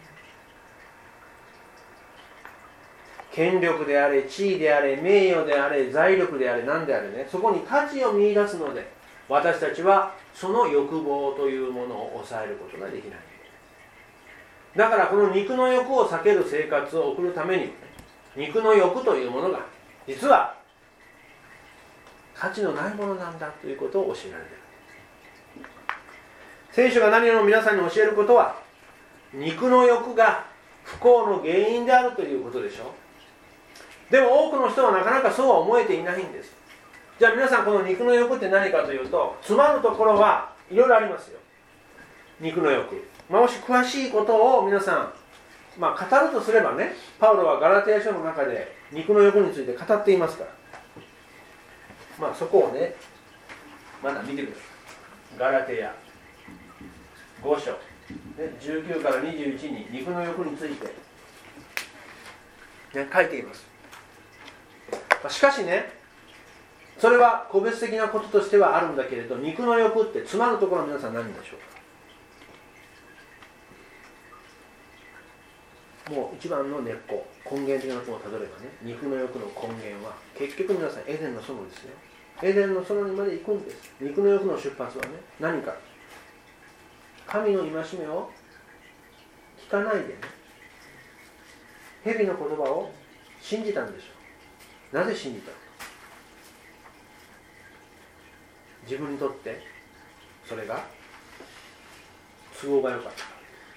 権力であれ、地位であれ、名誉であれ、財力であれ、何であれね、そこに価値を見出すので、私たちはその欲望というものを抑えることができない。だからこの肉の欲を避ける生活を送るために、肉の欲というものが実は価値のないものなんだということを教えられている。聖書が何を皆さんに教えることは、肉の欲が不幸の原因であるということでしょ。でも多くの人はなかなかそうは思えていないんです。じゃあ皆さん、この肉の欲って何かというと、つまるところはいろいろありますよ。肉の欲、まあ、もし詳しいことを皆さん、まあ、語るとすればね、パウロはガラテヤ書の中で肉の欲について語っていますから、まあそこをね、まだ見てください。ガラテヤご章、ね、じゅうきゅうからにじゅういちに肉の欲について、ね、書いています。しかしね、それは個別的なこととしてはあるんだけれど、肉の欲ってつまるところは皆さん何でしょうか。もう一番の根っこ、根源的なことをたどればね、肉の欲の根源は結局皆さんエデンの園ですよ。エデンの園にまで行くんです。肉の欲の出発はね、何か、神の戒めを聞かないでね、蛇の言葉を信じたんでしょう。なぜ信じたのか。自分にとってそれが都合が良かった。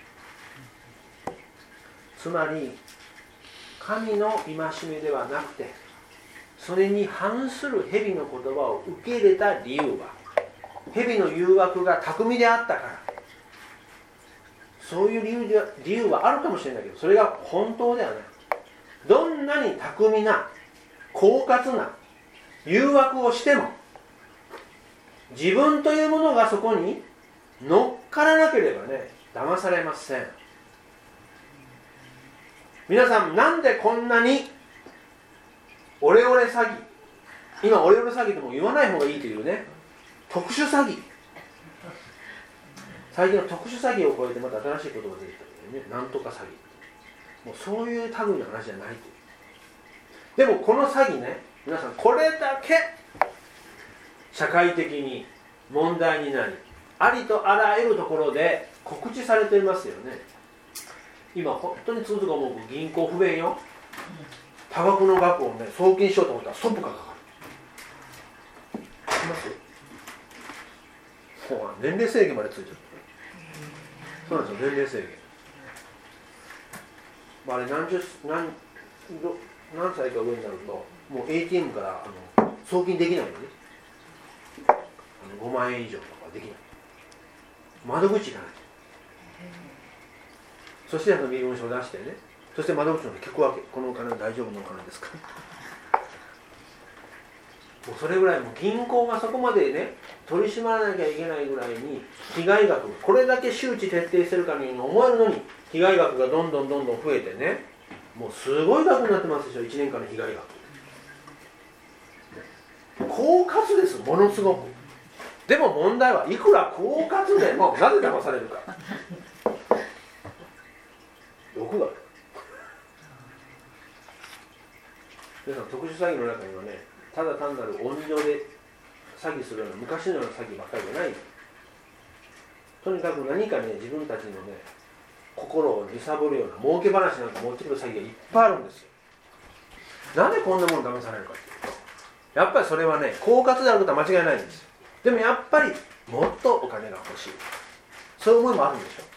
つまり神の戒めではなくて、それに反する蛇の言葉を受け入れた理由は、蛇の誘惑が巧みであったから。そういう理由で理由はあるかもしれないけど、それが本当ではない。どんなに巧みな狡猾な誘惑をしても、自分というものがそこに乗っからなければね、騙されません。皆さん、なんでこんなにオレオレ詐欺、今オレオレ詐欺とも言わない方がいいというね、特殊詐欺、最近の特殊詐欺を超えてまた新しい言葉が出てきたんだよね。なんとか詐欺、もうそういう類の話じゃないという。でもこの詐欺ね、皆さん、これだけ社会的に問題になり、ありとあらゆるところで告知されていますよね。今本当につくづく思う、銀行不便よ。多額の額をね、送金しようと思ったらストップがかかる。いますよ。もう年齢制限までついてる。そうなんですよ、年齢制限。まあ、あれ何十何何歳か上になると、もう エーティーエム からあの送金できないのね。ごまんえん以上とかできない。窓口がない。そしてあの身分証を出してね、そして窓口の聞くわけ。このお金は大丈夫なお金ですか。もうそれぐらい、もう銀行がそこまでね、取り締まらなきゃいけないぐらいに被害額がこれだけ周知徹底してるかのように思えるのに、被害額がどんどんどんどん増えてね、もうすごい額になってますでしょ。いちねんかんの被害額。狡猾です、ものすごく。でも問題はいくら狡猾でもなぜ騙されるか。欲がある。皆さん、特殊詐欺の中にはね、ただ単なる温情で詐欺するような昔のような詐欺ばっかりじゃない。とにかく何かね、自分たちのね、心を揺さぶるような儲け話なんか持ってくる詐欺がいっぱいあるんですよ。なんでこんなもの騙されるかっていうと、やっぱりそれはね、狡猾であることは間違いないんですよ。でもやっぱりもっとお金が欲しい、そういう思いもあるんでしょ。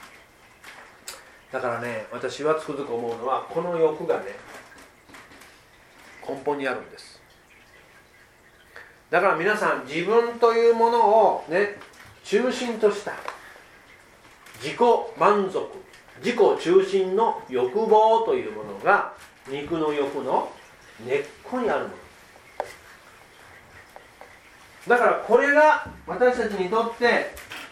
だからね、私はつくづく思うのは、この欲がね、根本にあるんです。だから皆さん、自分というものをね、中心とした自己満足、自己中心の欲望というものが肉の欲の根っこにあるもの。 だからこれが私たちにとって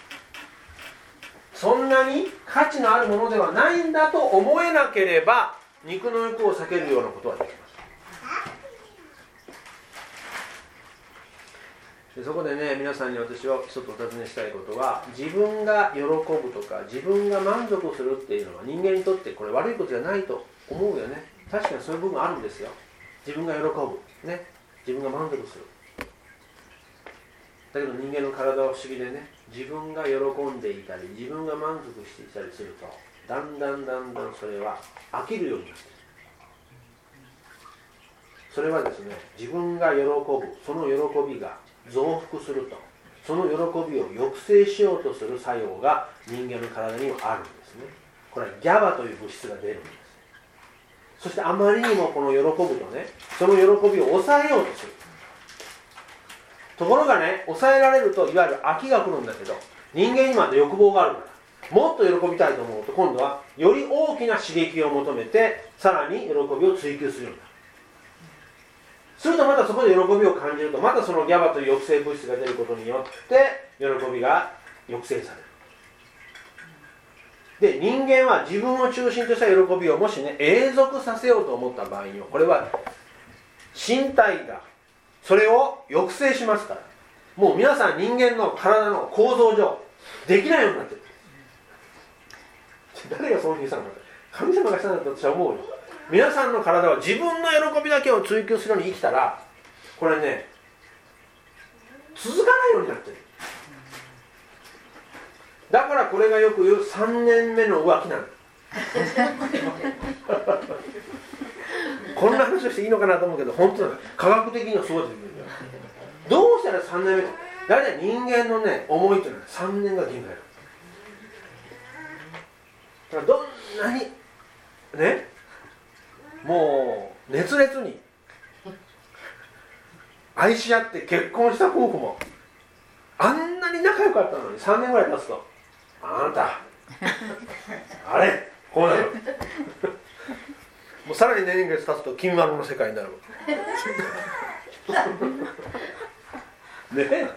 そんなに価値のあるものではないんだと思えなければ、肉の欲を避けるようなことはできます。でそこでね、皆さんに私は一つお尋ねしたいことは、自分が喜ぶとか自分が満足するっていうのは人間にとってこれ悪いことじゃないと思うよね。確かにそういう部分あるんですよ。自分が喜ぶ、ね、自分が満足する。だけど人間の体は不思議でね、自分が喜んでいたり自分が満足していたりすると、だんだんだんだんそれは飽きるようになっている。それはですね、自分が喜ぶ、その喜びが増幅すると、その喜びを抑制しようとする作用が人間の体にはあるんですね。これはギャバという物質が出るんです。そしてあまりにもこの喜ぶとね、その喜びを抑えようとする。ところがね、抑えられるといわゆる飽きが来るんだけど、人間にまで欲望があるから、もっと喜びたいと思うと、今度はより大きな刺激を求めて、さらに喜びを追求するようになる。するとまたそこで喜びを感じると、またそのギャバという抑制物質が出ることによって喜びが抑制される。で、人間は自分を中心とした喜びをもしね、永続させようと思った場合には、これは身体がそれを抑制しますから、もう皆さん人間の体の構造上できないようになってる。誰がそういうふうにしたのか、神様がしたんだと私は思うよ。皆さんの体は自分の喜びだけを追求するように生きたら、これね、続かないようになってる。だからこれがよく言うさんねんめの浮気なの。こんな話をしていいのかなと思うけど、本当なの。科学的にはそうですよ。どうしたらさんねんめか。だいたい人間のね、思いというのはさんねんが限界だ。だからどんなにね、もう熱烈に愛し合って結婚した夫婦もあんなに仲良かったのにさんねんぐらい経つと、あなたあれこうなる。もうさらに年月経つと君まろの世界になる。ね、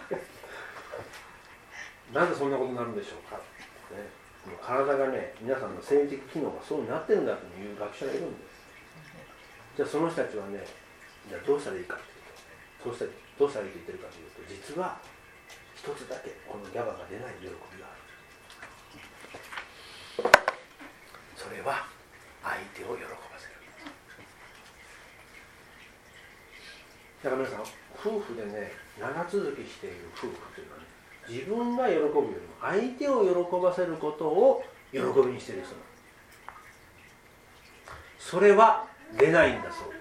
なんでそんなことになるんでしょうか、ね、体がね、皆さんの生理的機能がそうなってるんだという学者がいるんです。じゃあその人たちはね、じゃあどうしたらいいかというと、そうしたらどうしたらいいと言ってるかというと、実は一つだけこのギャバが出ない喜びがある。それは相手を喜ばせる。だから皆さん、夫婦でね、長続きしている夫婦というのはね、自分が喜ぶよりも相手を喜ばせることを喜びにしている人なんです。それは出ないんだそうです。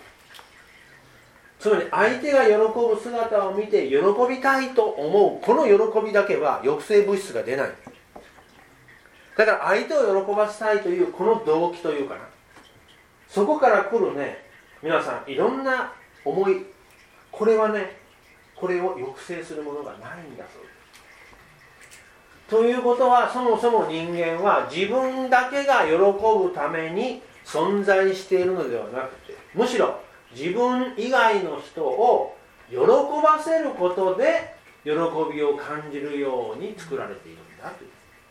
つまり相手が喜ぶ姿を見て喜びたいと思うこの喜びだけは抑制物質が出ない。だから相手を喜ばせたいというこの動機というかな、そこから来るね、皆さんいろんな思い、これはね、これを抑制するものがないんだそうです。ということは、そもそも人間は自分だけが喜ぶために存在しているのではなくて、むしろ自分以外の人を喜ばせることで喜びを感じるように作られているんだという。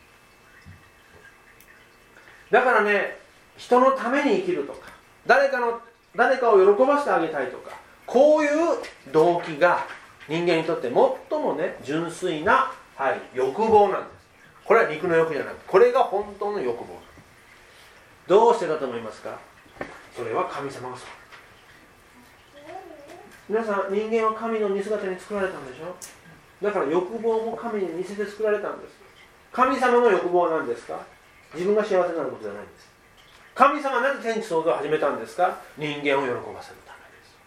だからね、人のために生きるとか、誰かの誰かを喜ばせてあげたいとか、こういう動機が人間にとって最もね、純粋な、はい、欲望なんです。これは肉の欲じゃなくて、これが本当の欲望。どうしてだと思いますか？それは神様がそう。皆さん、人間は神の似姿に作られたんでしょ。だから欲望も神に似せて作られたんです。神様の欲望は何ですか？自分が幸せになることじゃないんです。神様はなぜ天地創造を始めたんですか？人間を喜ばせるた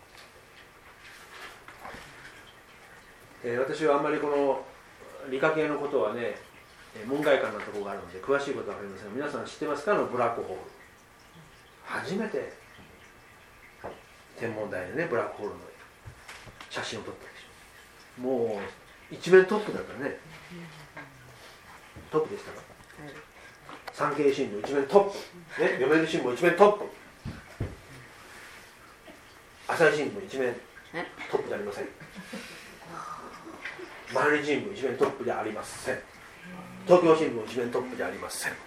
めです。えー、私はあんまりこの理科系のことはね、門外漢なところがあるので詳しいことは分かりませんが、皆さん知ってますか？あのブラックホール。初めて天文台でね、ブラックホールの写真を撮ったでしょ。もう一面トップだったね。トップでしたか？産経新聞一面トップ、ね、読売新聞一面トップ、朝日新聞一面トップじゃありません。 毎日新聞一面トップじゃありません。東京新聞一面トップじゃありません。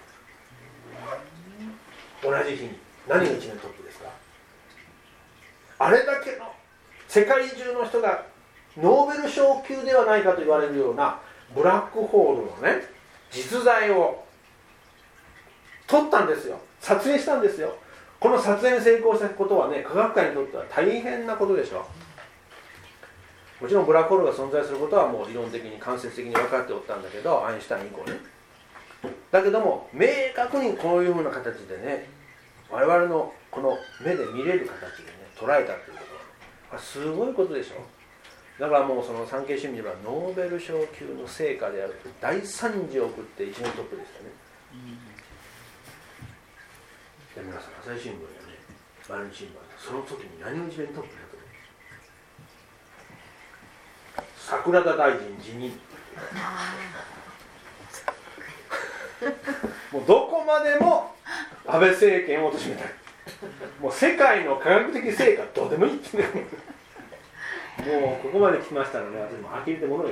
同じ日に何が一面トップですか？あれだけの世界中の人がノーベル賞級ではないかと言われるようなブラックホールのね実在を撮ったんですよ。撮影したんですよ。この撮影に成功したことはね、科学界にとっては大変なことでしょ。もちろんブラックホールが存在することはもう理論的に間接的に分かっておったんだけど、アインシュタイン以降ね。だけども明確にこういうふうな形でね、我々のこの目で見れる形でね捉えたということはすごいことでしょ。だからもうその産経新聞ではノーベル賞級の成果であると大賛辞を送って一面トップでしたね。で皆さん朝日新聞やね、毎日新聞その時に何を一面トップだと桜田大臣辞任もうどこまでも安倍政権を貶めたい。もう世界の科学的成果どうでもいいってねもうここまで来ましたらね、私も呆れてものを言う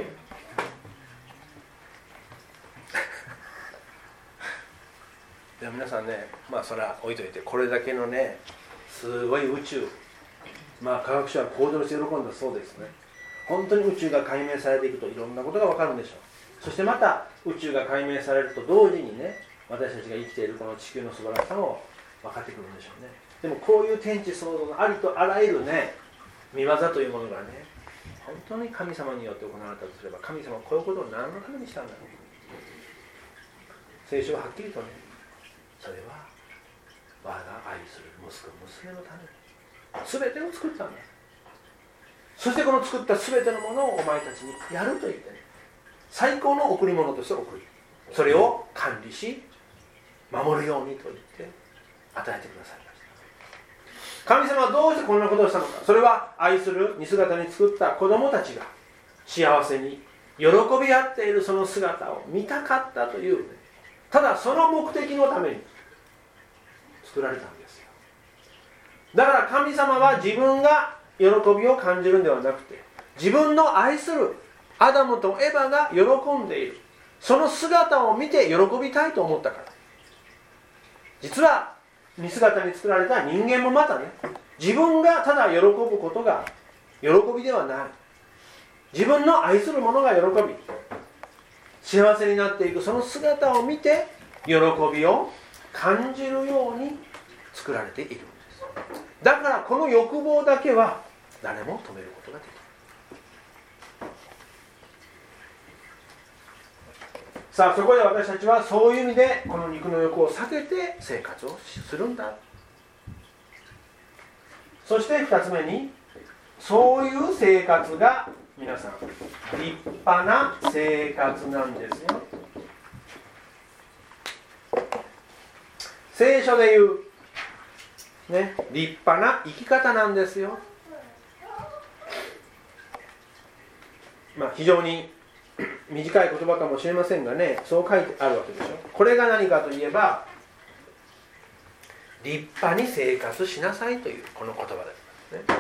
でも皆さんね、まあそれは置いといて、これだけのねすごい宇宙、まあ科学者は行動して喜んだそうですね。本当に宇宙が解明されていくといろんなことが分かるんでしょう。そしてまた宇宙が解明されると同時にね、私たちが生きているこの地球の素晴らしさも分かってくるんでしょうね。でもこういう天地創造のありとあらゆるね見業というものがね、本当に神様によって行われたとすれば、神様はこういうことを何のためにしたんだろう。聖書ははっきりとね、それは我が愛する息子娘のために全てを作ったんだ。そしてこの作った全てのものをお前たちにやると言ってね、最高の贈り物として贈り、それを管理し守るようにと言って与えてくださいました。神様はどうしてこんなことをしたのか。それは愛する似姿に作った子供たちが幸せに喜び合っているその姿を見たかったという、ね、ただその目的のために作られたんですよ。だから神様は自分が喜びを感じるんではなくて、自分の愛するアダムとエバが喜んでいるその姿を見て喜びたいと思ったから。実は似姿に作られた人間もまたね、自分がただ喜ぶことが喜びではない、自分の愛する者が喜び幸せになっていくその姿を見て喜びを感じるように作られているんです。だからこの欲望だけは誰も止めることができない。さあそこで私たちはそういう意味でこの肉の欲を避けて生活をするんだ。そしてふたつめに、そういう生活が皆さん立派な生活なんですよ。聖書でいうね、立派な生き方なんですよ。まあ非常に短い言葉かもしれませんがね、そう書いてあるわけでしょ。これが何かといえば、立派に生活しなさいというこの言葉ですね。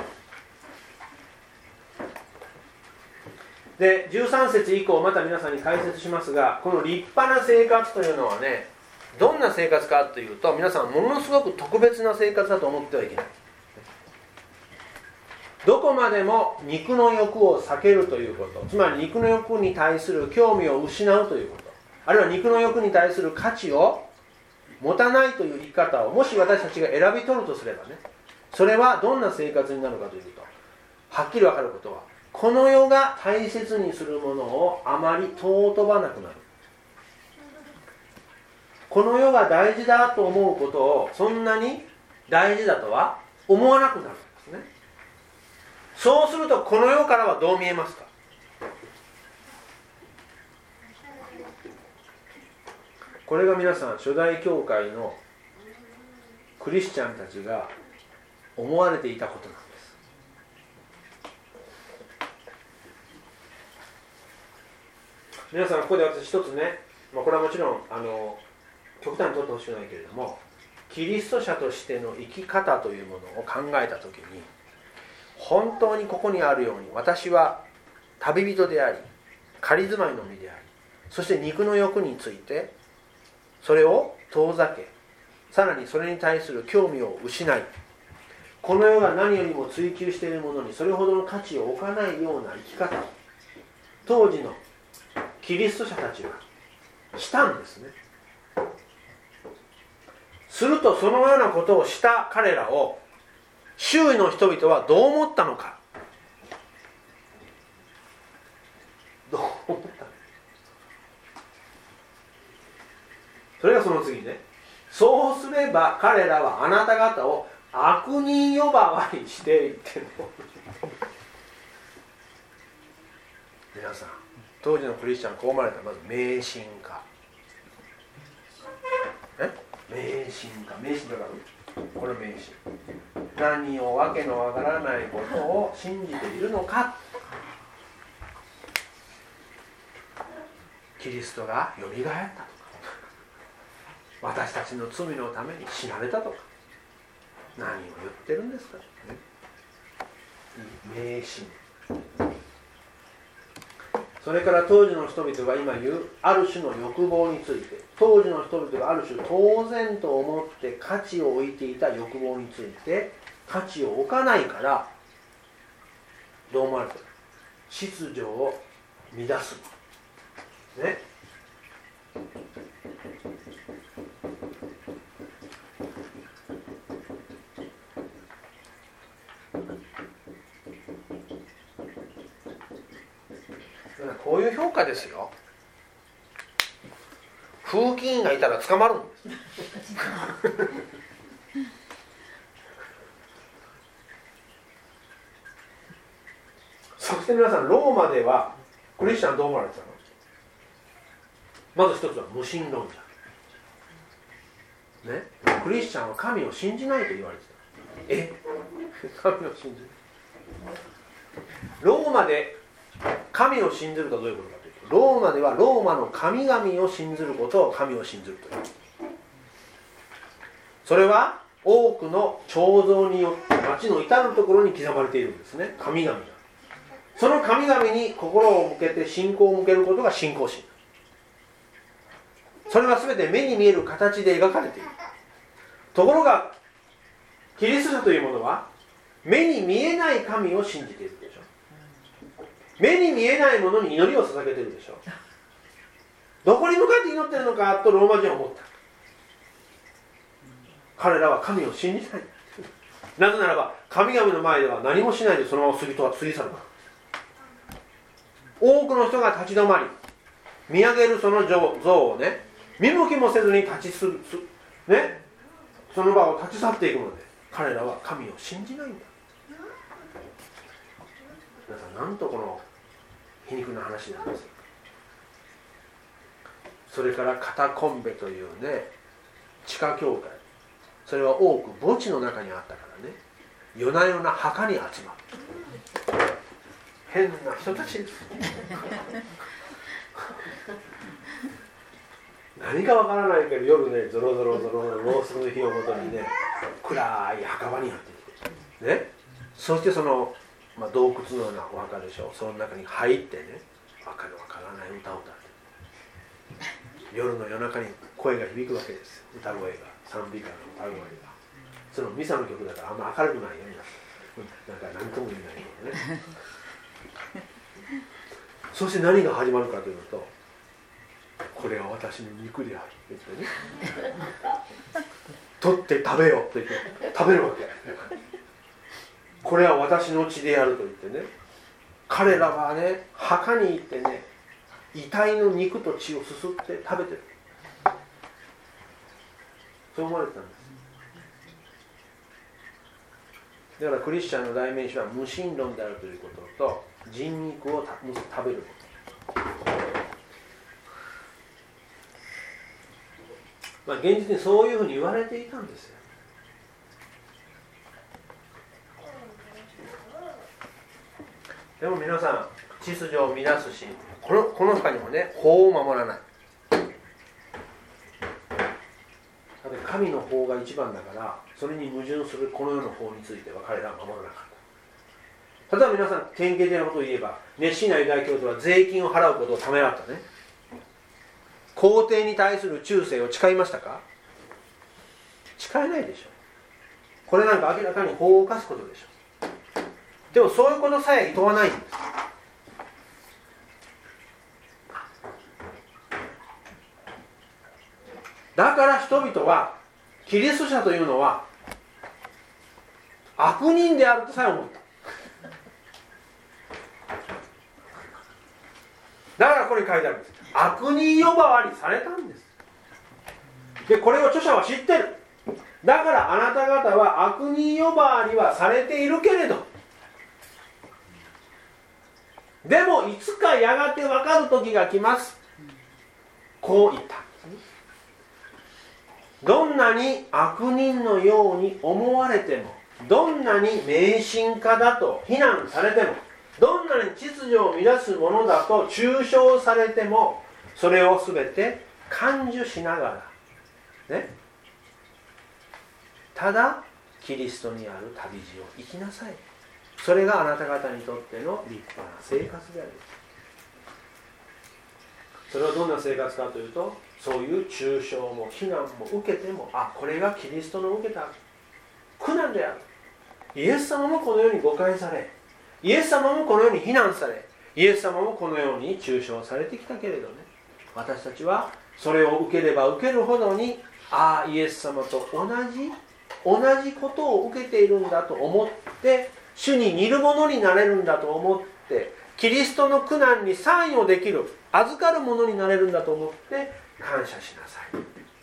でじゅうさん節以降また皆さんに解説しますが、この立派な生活というのはね、どんな生活かというと、皆さんものすごく特別な生活だと思ってはいけない。どこまでも肉の欲を避けるということ、つまり肉の欲に対する興味を失うということ、あるいは肉の欲に対する価値を持たないという生き方をもし私たちが選び取るとすればね、それはどんな生活になるかというと、はっきり分かることは、この世が大切にするものをあまり尊ばなくなる。この世が大事だと思うことをそんなに大事だとは思わなくなるんですね。そうするとこの世からはどう見えますか。これが皆さん初代教会のクリスチャンたちが思われていたことなんです。皆さんここで私一つね、まあ、これはもちろんあの極端に取ってほしくないけれども、キリスト者としての生き方というものを考えたときに、本当にここにあるように、私は旅人であり仮住まいの身であり、そして肉の欲についてそれを遠ざけ、さらにそれに対する興味を失い、この世が何よりも追求しているものにそれほどの価値を置かないような生き方を当時のキリスト者たちはしたんですね。するとそのようなことをした彼らを周囲の人々はどう思ったのか。どう思ったの？それがその次ね。そうすれば彼らはあなた方を悪人呼ばわりしていっても皆さん、当時のクリスチャンはこう思われた。まず迷信家、え迷信家、迷信だからこれ迷信、何をわけのわからないことを信じているのか。キリストがよみがえったとか、私たちの罪のために死なれたとか、何を言ってるんですか、ね、迷信。それから当時の人々が今言うある種の欲望について、当時の人々がある種当然と思って価値を置いていた欲望について価値を置かないから、どう思われてる？秩序を乱すね。こういう評価ですよ。風紀委員がいたら捕まるんですそして皆さん、ローマではクリスチャンどう思われてたの？まず一つは無神論者、ね、クリスチャンは神を信じないと言われてた。え神を信じる？ローマで神を信ずるとはどういうことかというと、ローマではローマの神々を信ずることを神を信ずるという。それは多くの彫像によって町の至るところに刻まれているんですね。神々が、その神々に心を向けて信仰を向けることが信仰心。それは全て目に見える形で描かれている。ところがキリスト者というものは目に見えない神を信じているでしょ。目に見えないものに祈りを捧げているでしょ。どこに向かって祈っているのかとローマ人は思った。彼らは神を信じない。なぜならば神々の前では何もしないでそのまま過ぎとは過ぎ去るから。多くの人が立ち止まり見上げるその像をね、見向きもせずに立ちする、ね、その場を立ち去っていくので、彼らは神を信じないんだ。皆さん、なんとこの皮肉な話なんです。それからカタコンベというね、地下教会、それは多く墓地の中にあったからね、夜な夜な墓に集まる変な人たちです何かわからないけど夜ね、ゾロゾロゾロゾロろうそくの火をもとにね、暗い墓場にやってきてね、そしてその、まあ、洞窟のようなお墓でしょ、その中に入ってね、わかるわからない歌を歌って夜の夜中に声が響くわけです。歌声が、賛美歌の歌声が、そのミサの曲だからあんま明るくないようになって、なんか何とも言えないよねそして何が始まるかというと、これは私の肉であるって言ってね取って食べよって言って食べるわけ。これは私の血であると言ってね、彼らはね、墓に行ってね、遺体の肉と血をすすって食べてる。そう思われてたんです。だからクリスチャンの代名詞は無神論であるということと、人肉を食べること。まあ、現実にそういうふうに言われていたんですよ。でも皆さん、秩序を乱すし、この、この他にもね、法を守らない。だって神の法が一番だから、それに矛盾するこの世の法については彼らは守らなかっ例えば皆さん典型的なことを言えば、熱心なユダヤ教徒は税金を払うことをためらったね。皇帝に対する忠誠を誓いましたか？誓えないでしょ。これなんか明らかに法を犯すことでしょ。でもそういうことさえ厭わないんです。だから人々はキリスト者というのは悪人であるとさえ思った。だからこれに書いてあるんです。悪人呼ばわりされたんです。でこれを著者は知ってる。だからあなた方は悪人呼ばわりはされているけれど、でもいつかやがて分かる時が来ます。こう言った。どんなに悪人のように思われても、どんなに迷信家だと非難されても、どんなに秩序を乱すものだと中傷されても、それをすべて感受しながらね、ただキリストにある旅路を生きなさい。それがあなた方にとっての立派な生活である。それはどんな生活かというと、そういう中傷も非難も受けても、あ、これがキリストの受けた苦難である。イエス様もこのように誤解され、イエス様もこのように非難され、イエス様もこのように中傷されてきたけれどね、私たちはそれを受ければ受けるほどに、ああイエス様と同じ同じことを受けているんだと思って、主に似るものになれるんだと思って、キリストの苦難に参与できる、預かるものになれるんだと思って感謝しなさい。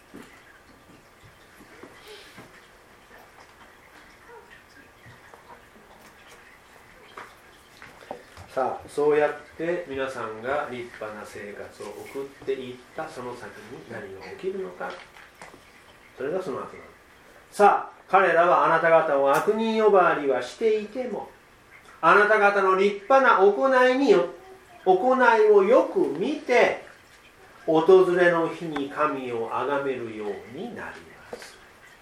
さあ、そうやって皆さんが立派な生活を送っていったその先に何が起きるのか、それがその後なんです。さあ、彼らはあなた方を悪人呼ばわりはしていても、あなた方の立派な行いによ行いをよく見て、訪れの日に神を崇めるようになります。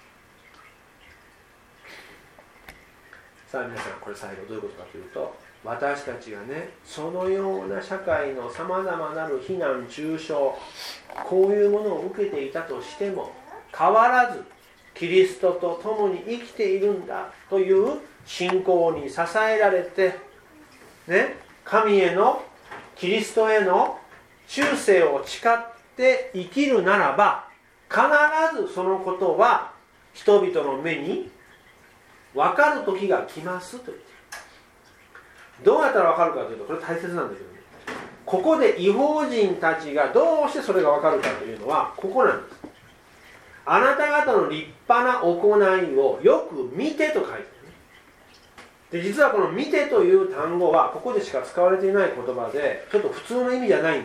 さあ皆さん、これ最後どういうことかというと、私たちがね、そのような社会のさまざまなる非難中傷、こういうものを受けていたとしても、変わらずキリストと共に生きているんだという信仰に支えられて、ね、神へのキリストへの忠誠を誓って生きるならば、必ずそのことは人々の目に分かる時が来ますと言って、どうやったら分かるかというと、これ大切なんだけどね、ここで異邦人たちがどうしてそれが分かるかというのはここなんです。あなた方の立派な行いをよく見てと書いてある。で、実はこの見てという単語はここでしか使われていない言葉で、ちょっと普通の意味じゃないんです。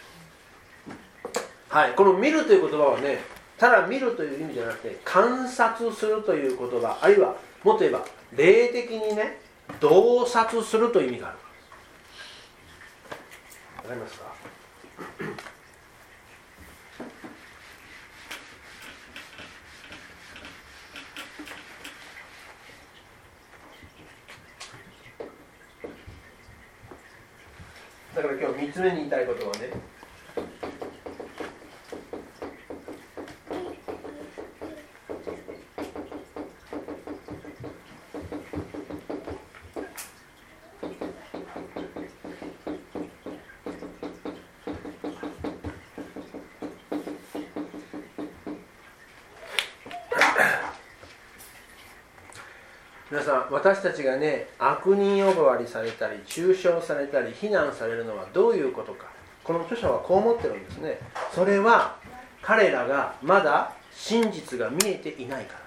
はい、この見るという言葉はね、ただ見るという意味じゃなくて、観察するという言葉、あるいはもっと言えば霊的にね、洞察するという意味がある。わかりますか？だから今日みっつめに言いたいことはね、皆さん、私たちがね、悪人呼ばわりされたり中傷されたり非難されるのはどういうことか。この著者はこう思ってるんですね。それは彼らがまだ真実が見えていない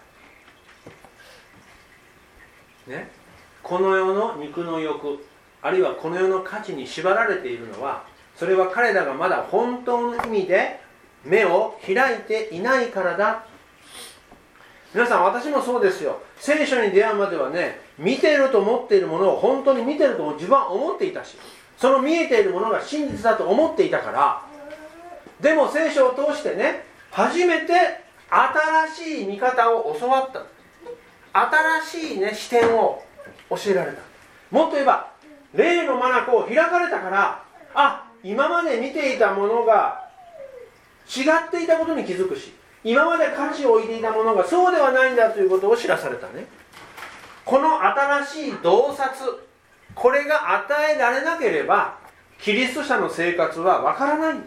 からね。この世の肉の欲、あるいはこの世の価値に縛られているのは、それは彼らがまだ本当の意味で目を開いていないからだ。皆さん、私もそうですよ。聖書に出会うまではね、見ていると思っているものを本当に見ていると自分は思っていたし、その見えているものが真実だと思っていたから、でも聖書を通してね、初めて新しい見方を教わった。新しいね、視点を教えられた。 もっと言えば霊の眼を開かれたから、あ、今まで見ていたものが違っていたことに気づくし、今まで価値を置いていたものがそうではないんだということを知らされたね。この新しい洞察、これが与えられなければキリスト者の生活はわからない。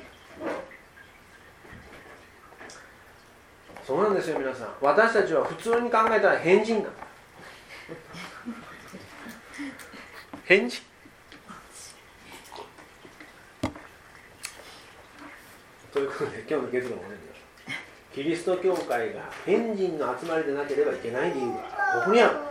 そうなんですよ皆さん。私たちは普通に考えたら変人なんだ。変人。ということで今日の結論はね、キリスト教会が変人の集まりでなければいけない理由がここにある。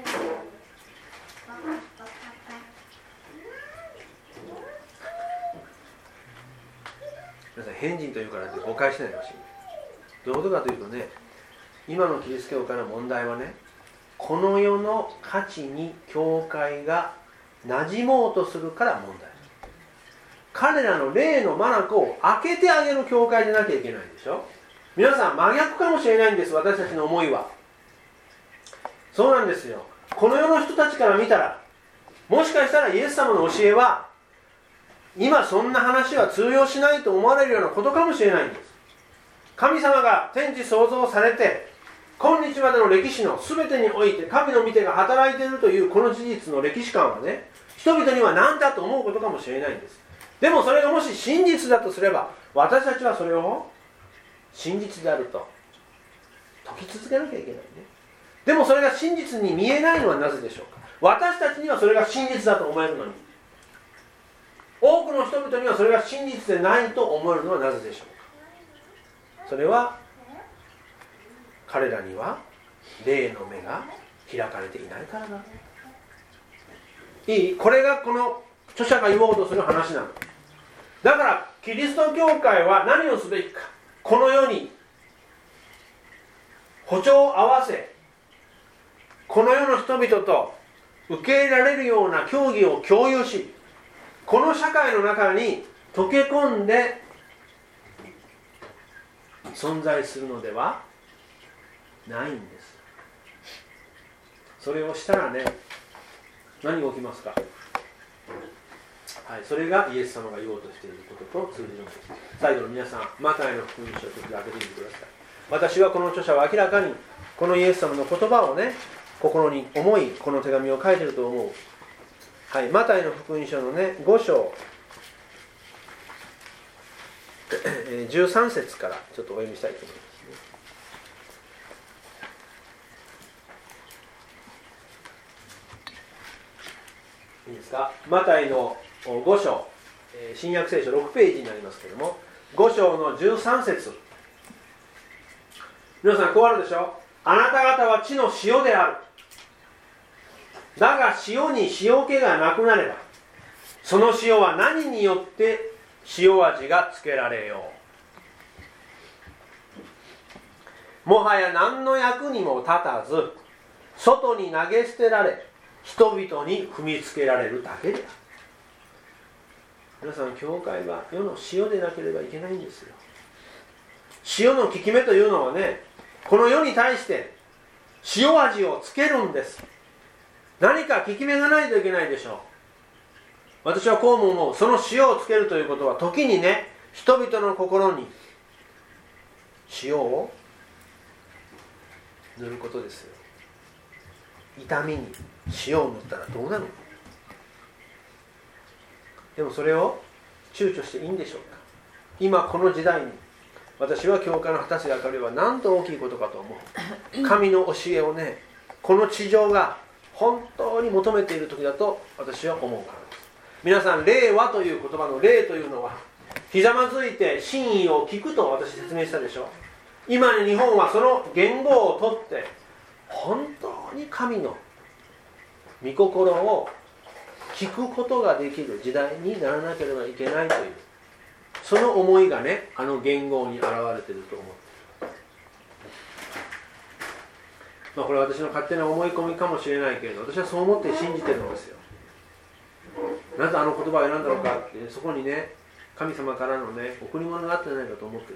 皆さん、変人というからって誤解しないでほしい。どういうことかというとね、今のキリスト教会の問題はね、この世の価値に教会が馴染もうとするから問題。彼らの霊の眼を開けてあげる教会でなきゃいけないでしょ。皆さん、真逆かもしれないんです、私たちの思いは。そうなんですよ。この世の人たちから見たら、もしかしたらイエス様の教えは今そんな話は通用しないと思われるようなことかもしれないんです。神様が天地創造されて今日までの歴史の全てにおいて神の御手が働いているというこの事実の歴史観はね、人々には何だと思うことかもしれないんです。でもそれがもし真実だとすれば、私たちはそれを真実であると説き続けなきゃいけないね。でもそれが真実に見えないのはなぜでしょうか。私たちにはそれが真実だと思えるのに、多くの人々にはそれが真実でないと思えるのはなぜでしょうか。それは彼らには霊の目が開かれていないからだ。いい？これがこの著者が言おうとする話なの。だからキリスト教会は何をすべきか。この世に歩調を合わせ、この世の人々と受け入れられるような教義を共有し、この社会の中に溶け込んで存在するのではないんです。それをしたらね、何が起きますか。はい、それがイエス様が言おうとしていることと通じるんです。最後の皆さん、マタイの福音書をちょっと開けてみてください。私はこの著者は明らかにこのイエス様の言葉をね、心に思いこの手紙を書いていると思う。はい、マタイの福音書のねご章じゅうさん節からちょっとお読みしたいと思います。いいですか。マタイのご章、新約聖書ろくページになりますけれども、ご章のじゅうさん節、皆さんこうあるでしょ。あなた方は地の塩である。だが塩に塩気がなくなれば、その塩は何によって塩味がつけられよう。もはや何の役にも立たず、外に投げ捨てられ、人々に踏みつけられるだけである。皆さん、教会は世の塩でなければいけないんですよ。塩の効き目というのはね、この世に対して塩味をつけるんです。何か効き目がないといけないでしょう。私はこうも思う。その塩をつけるということは、時にね、人々の心に塩を塗ることですよ。痛みに塩を塗ったらどうなるの？でもそれを躊躇していいんでしょうか。今この時代に私は教会の果たす役割はなんと大きいことかと思う。神の教えをね、この地上が本当に求めている時だと私は思うからです。皆さん、霊和という言葉の霊というのは、ひざまずいて真意を聞くと私説明したでしょ。今に日本はその言語を取って本当に神の御心を聞くことができる時代にならなければいけないという、その思いがね、あの言語に現れていると思っている。まあ、これは私の勝手な思い込みかもしれないけれど、私はそう思って信じてるんですよ。なぜあの言葉を選んだのかって、そこにね、神様からのね、贈り物があったんじゃないかと思ってる。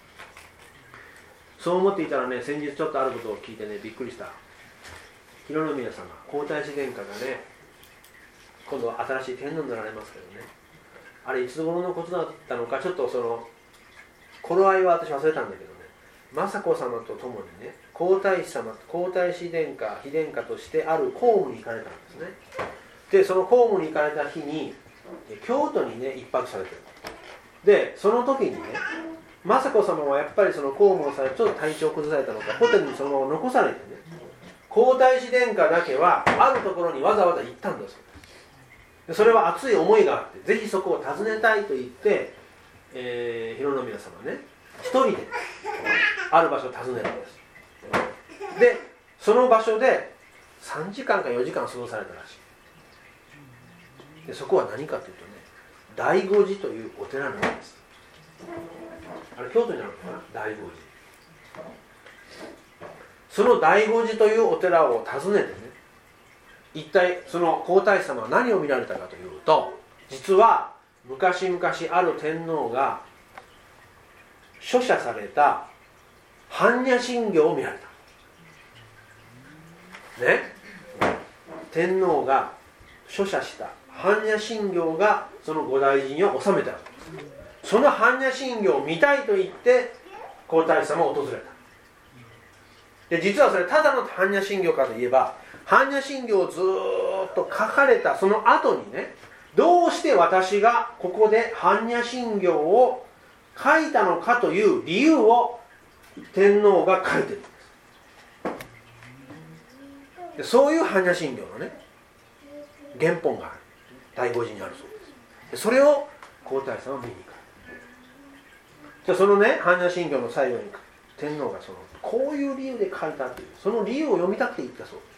そう思っていたらね、先日ちょっとあることを聞いてね、びっくりした。広宮様、皇太子殿下がね、 今度は新しい天皇になられますけどね、あれいつ頃のことだったのかちょっとその頃合いは私忘れたんだけどね、雅子様と共にね皇太子様皇太子殿下妃殿下としてある公務に行かれたんですね。でその公務に行かれた日に京都にね一泊されてる。でその時にね雅子様はやっぱりその公務をされてちょっと体調を崩されたのかホテルにそのまま残されてね、皇太子殿下だけはあるところにわざわざ行ったんだそうです。でそれは熱い思いがあってぜひそこを訪ねたいと言って、えー、広宮様ね一人である場所を訪ねるんです。でその場所でさんじかんかよじかん過ごされたらしい。でそこは何かというとね醍醐寺というお寺なんです。あれ京都にあるのかな、醍醐寺。その醍醐寺というお寺を訪ねてね、一体その皇太子様は何を見られたかというと、実は昔々ある天皇が書写された般若心経を見られたね。天皇が書写した般若心経がその菩提寺に収めてある。その般若心経を見たいと言って皇太子様を訪れた。で実はそれただの般若心経かといえば、般若心経をずーっと書かれたその後にね、どうして私がここで般若心経を書いたのかという理由を天皇が書いてるんです。でそういう般若心経のね原本がある、醍醐寺にあるそうです。でそれを皇太子様は見に行かれた。そのね般若心経の最後に天皇がそのこういう理由で書いたというその理由を読みたくて言ったそうです。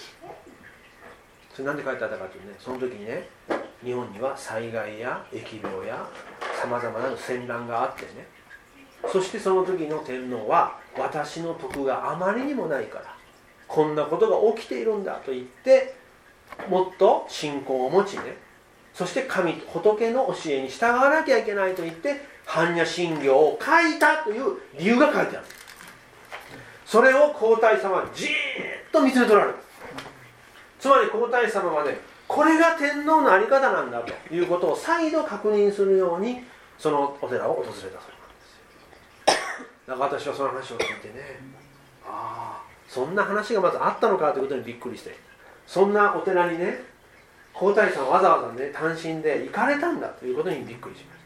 それなんで書いてあったかというとね、その時にね日本には災害や疫病やさまざまな戦乱があってね、そしてその時の天皇は私の徳があまりにもないからこんなことが起きているんだと言ってもっと信仰を持ちね、そして神仏の教えに従わなきゃいけないと言って般若心経を書いたという理由が書いてある。それを皇太子様はじーっと見つめとられる。つまり皇太子様はねこれが天皇の在り方なんだということを再度確認するようにそのお寺を訪れたそうなんですよ。だから私はその話を聞いてね、ああそんな話がまずあったのかということにびっくりして、そんなお寺にね皇太子さんわざわざね単身で行かれたんだということにびっくりしました。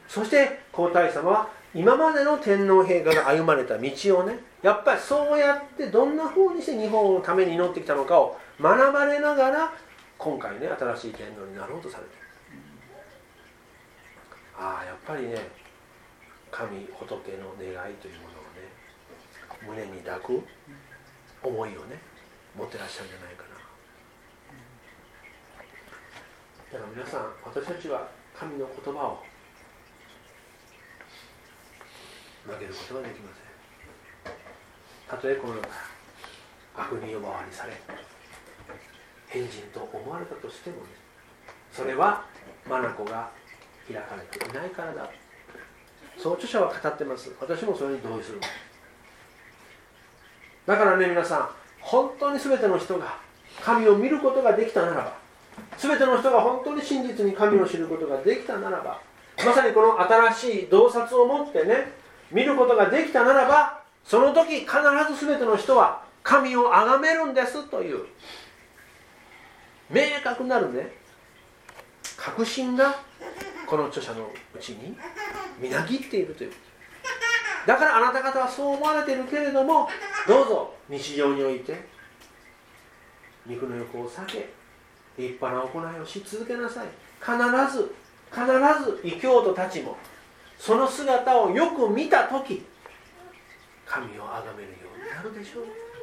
そして皇太子様は今までの天皇陛下が歩まれた道をねやっぱりそうやってどんな風にして日本のために祈ってきたのかを学ばれながら今回ね新しい天皇になろうとされている。ああやっぱりね神仏の願いというものをね胸に抱く思いをね持ってらっしゃるんじゃないかな。だから皆さん私たちは神の言葉を曲げることができません。たとえこの世から悪人呼ばわりされ変人と思われたとしてもね、それは眼が開かれていないからだ、そう著者は語ってます。私もそれに同意する。だからね皆さん本当に全ての人が神を見ることができたならば、全ての人が本当に真実に神を知ることができたならば、まさにこの新しい洞察を持ってね見ることができたならば、その時必ず全ての人は神を崇めるんですという明確なるね確信がこの著者のうちにみなぎっているという。だからあなた方はそう思われているけれども、どうぞ日常において肉の欲を避け立派な行いをし続けなさい。必ず必ず異教徒たちもその姿をよく見たとき神を崇めるようになるでしょう。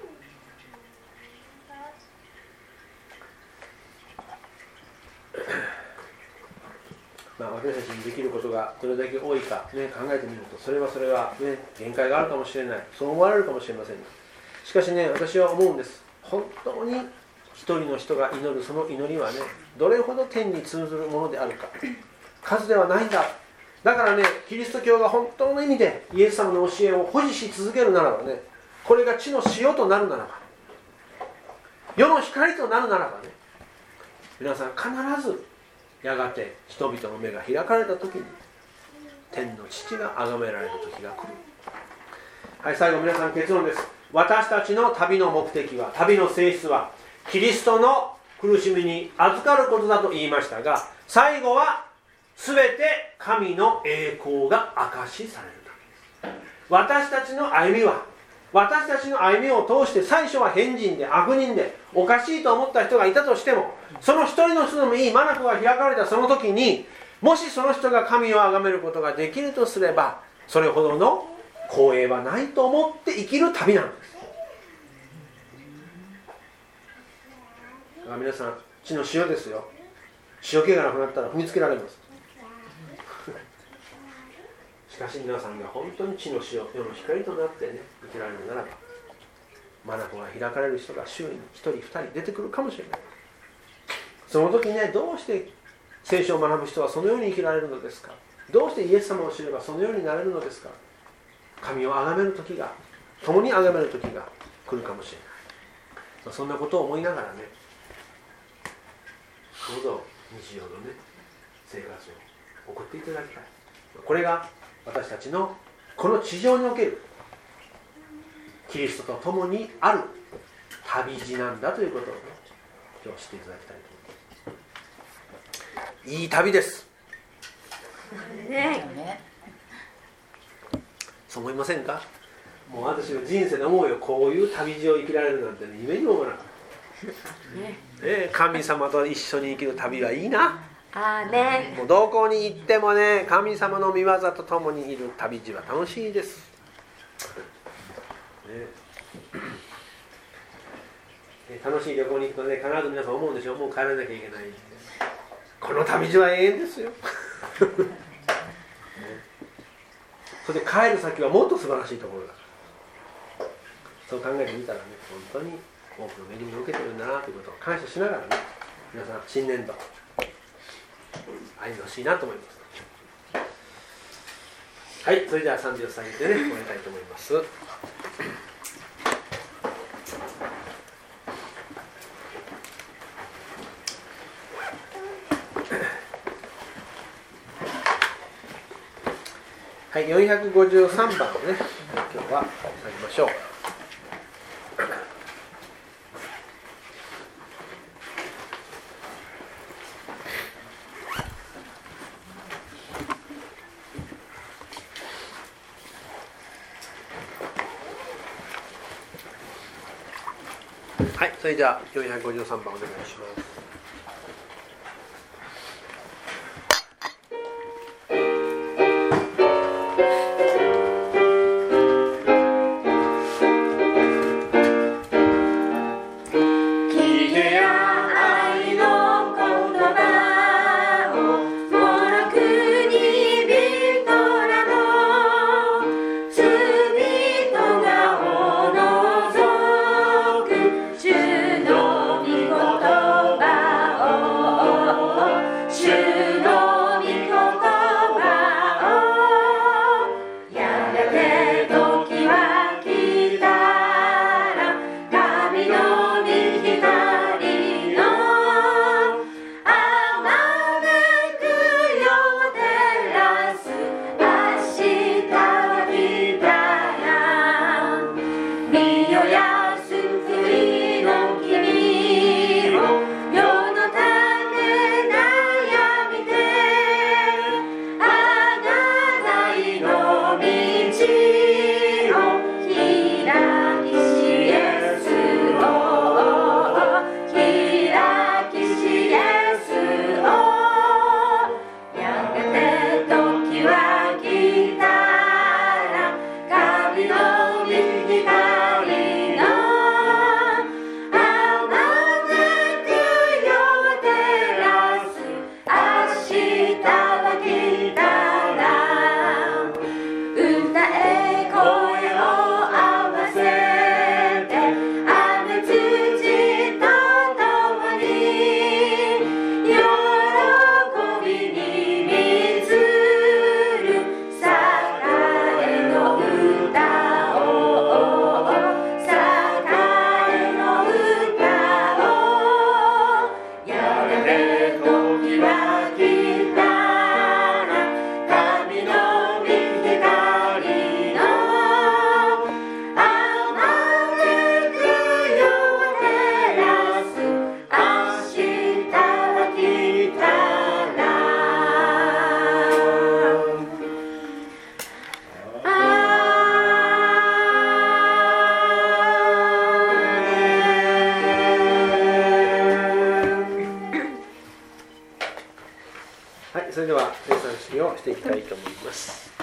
まあ私たちにできることがどれだけ多いか、ね、考えてみるとそれはそれは、ね、限界があるかもしれない、そう思われるかもしれませんが、しかしね私は思うんです。本当に一人の人が祈るその祈りはねどれほど天に通ずるものであるか、数ではないんだ。だからねキリスト教が本当の意味でイエス様の教えを保持し続けるならばね、これが地の塩となるならば、世の光となるならばね、 皆さん必ずやがて人々の目が開かれた時に天の父が崇められる時が来る。はい、最後皆さん結論です。私たちの旅の目的は、旅の性質はキリストの苦しみに預かることだと言いましたが、最後は全て神の栄光が証しされるためです。私たちの歩みは、私たちの歩みを通して最初は変人で悪人でおかしいと思った人がいたとしても、その一人の人でもいい眼が開かれたその時に、もしその人が神を崇めることができるとすれば、それほどの光栄はないと思って生きる旅なんです。だから皆さん、地の塩ですよ。塩気がなくなったら踏みつけられます。しかし皆さんが本当に地の塩、世の光となってね、生きられるならば、眼が開かれる人が周囲に一人二人出てくるかもしれない。その時ね、どうして聖書を学ぶ人はそのように生きられるのですか。どうしてイエス様を知ればそのようになれるのですか。神を崇める時が、共に崇める時が来るかもしれない。そんなことを思いながらね、どうぞ日常のね、生活を送っていただきたい。これが私たちのこの地上におけるキリストと共にある旅路なんだということを、ね、今日知っていただきたいと思います。いい旅です、ね、そう思いませんか。もう私の人生の思いをこういう旅路を生きられるなんて、ね、夢にも思わなかった、ね、神様と一緒に生きる旅はいいな。 あーね、 もうどこに行ってもね、神様の御業と共にいる旅路は楽しいです、ね、楽しい旅行に行くとね、必ず皆さん思うんでしょう。もう帰らなきゃいけないって。この旅路は永遠ですよ、ね、それで帰る先はもっと素晴らしいところだから、そう考えてみたらね、本当に多くの恵みを受けてるんだなということを感謝しながらね、皆さん新年度歩んでほしいなと思います。はい、それでは賛美を下げてね、終わりたいと思います。はい、よんひゃくごじゅうさんばんをね、今日は下げましょう。はい、それじゃあよんひゃくごじゅうさんばんお願いします。 歌それでは生産式をしていきたいと思います。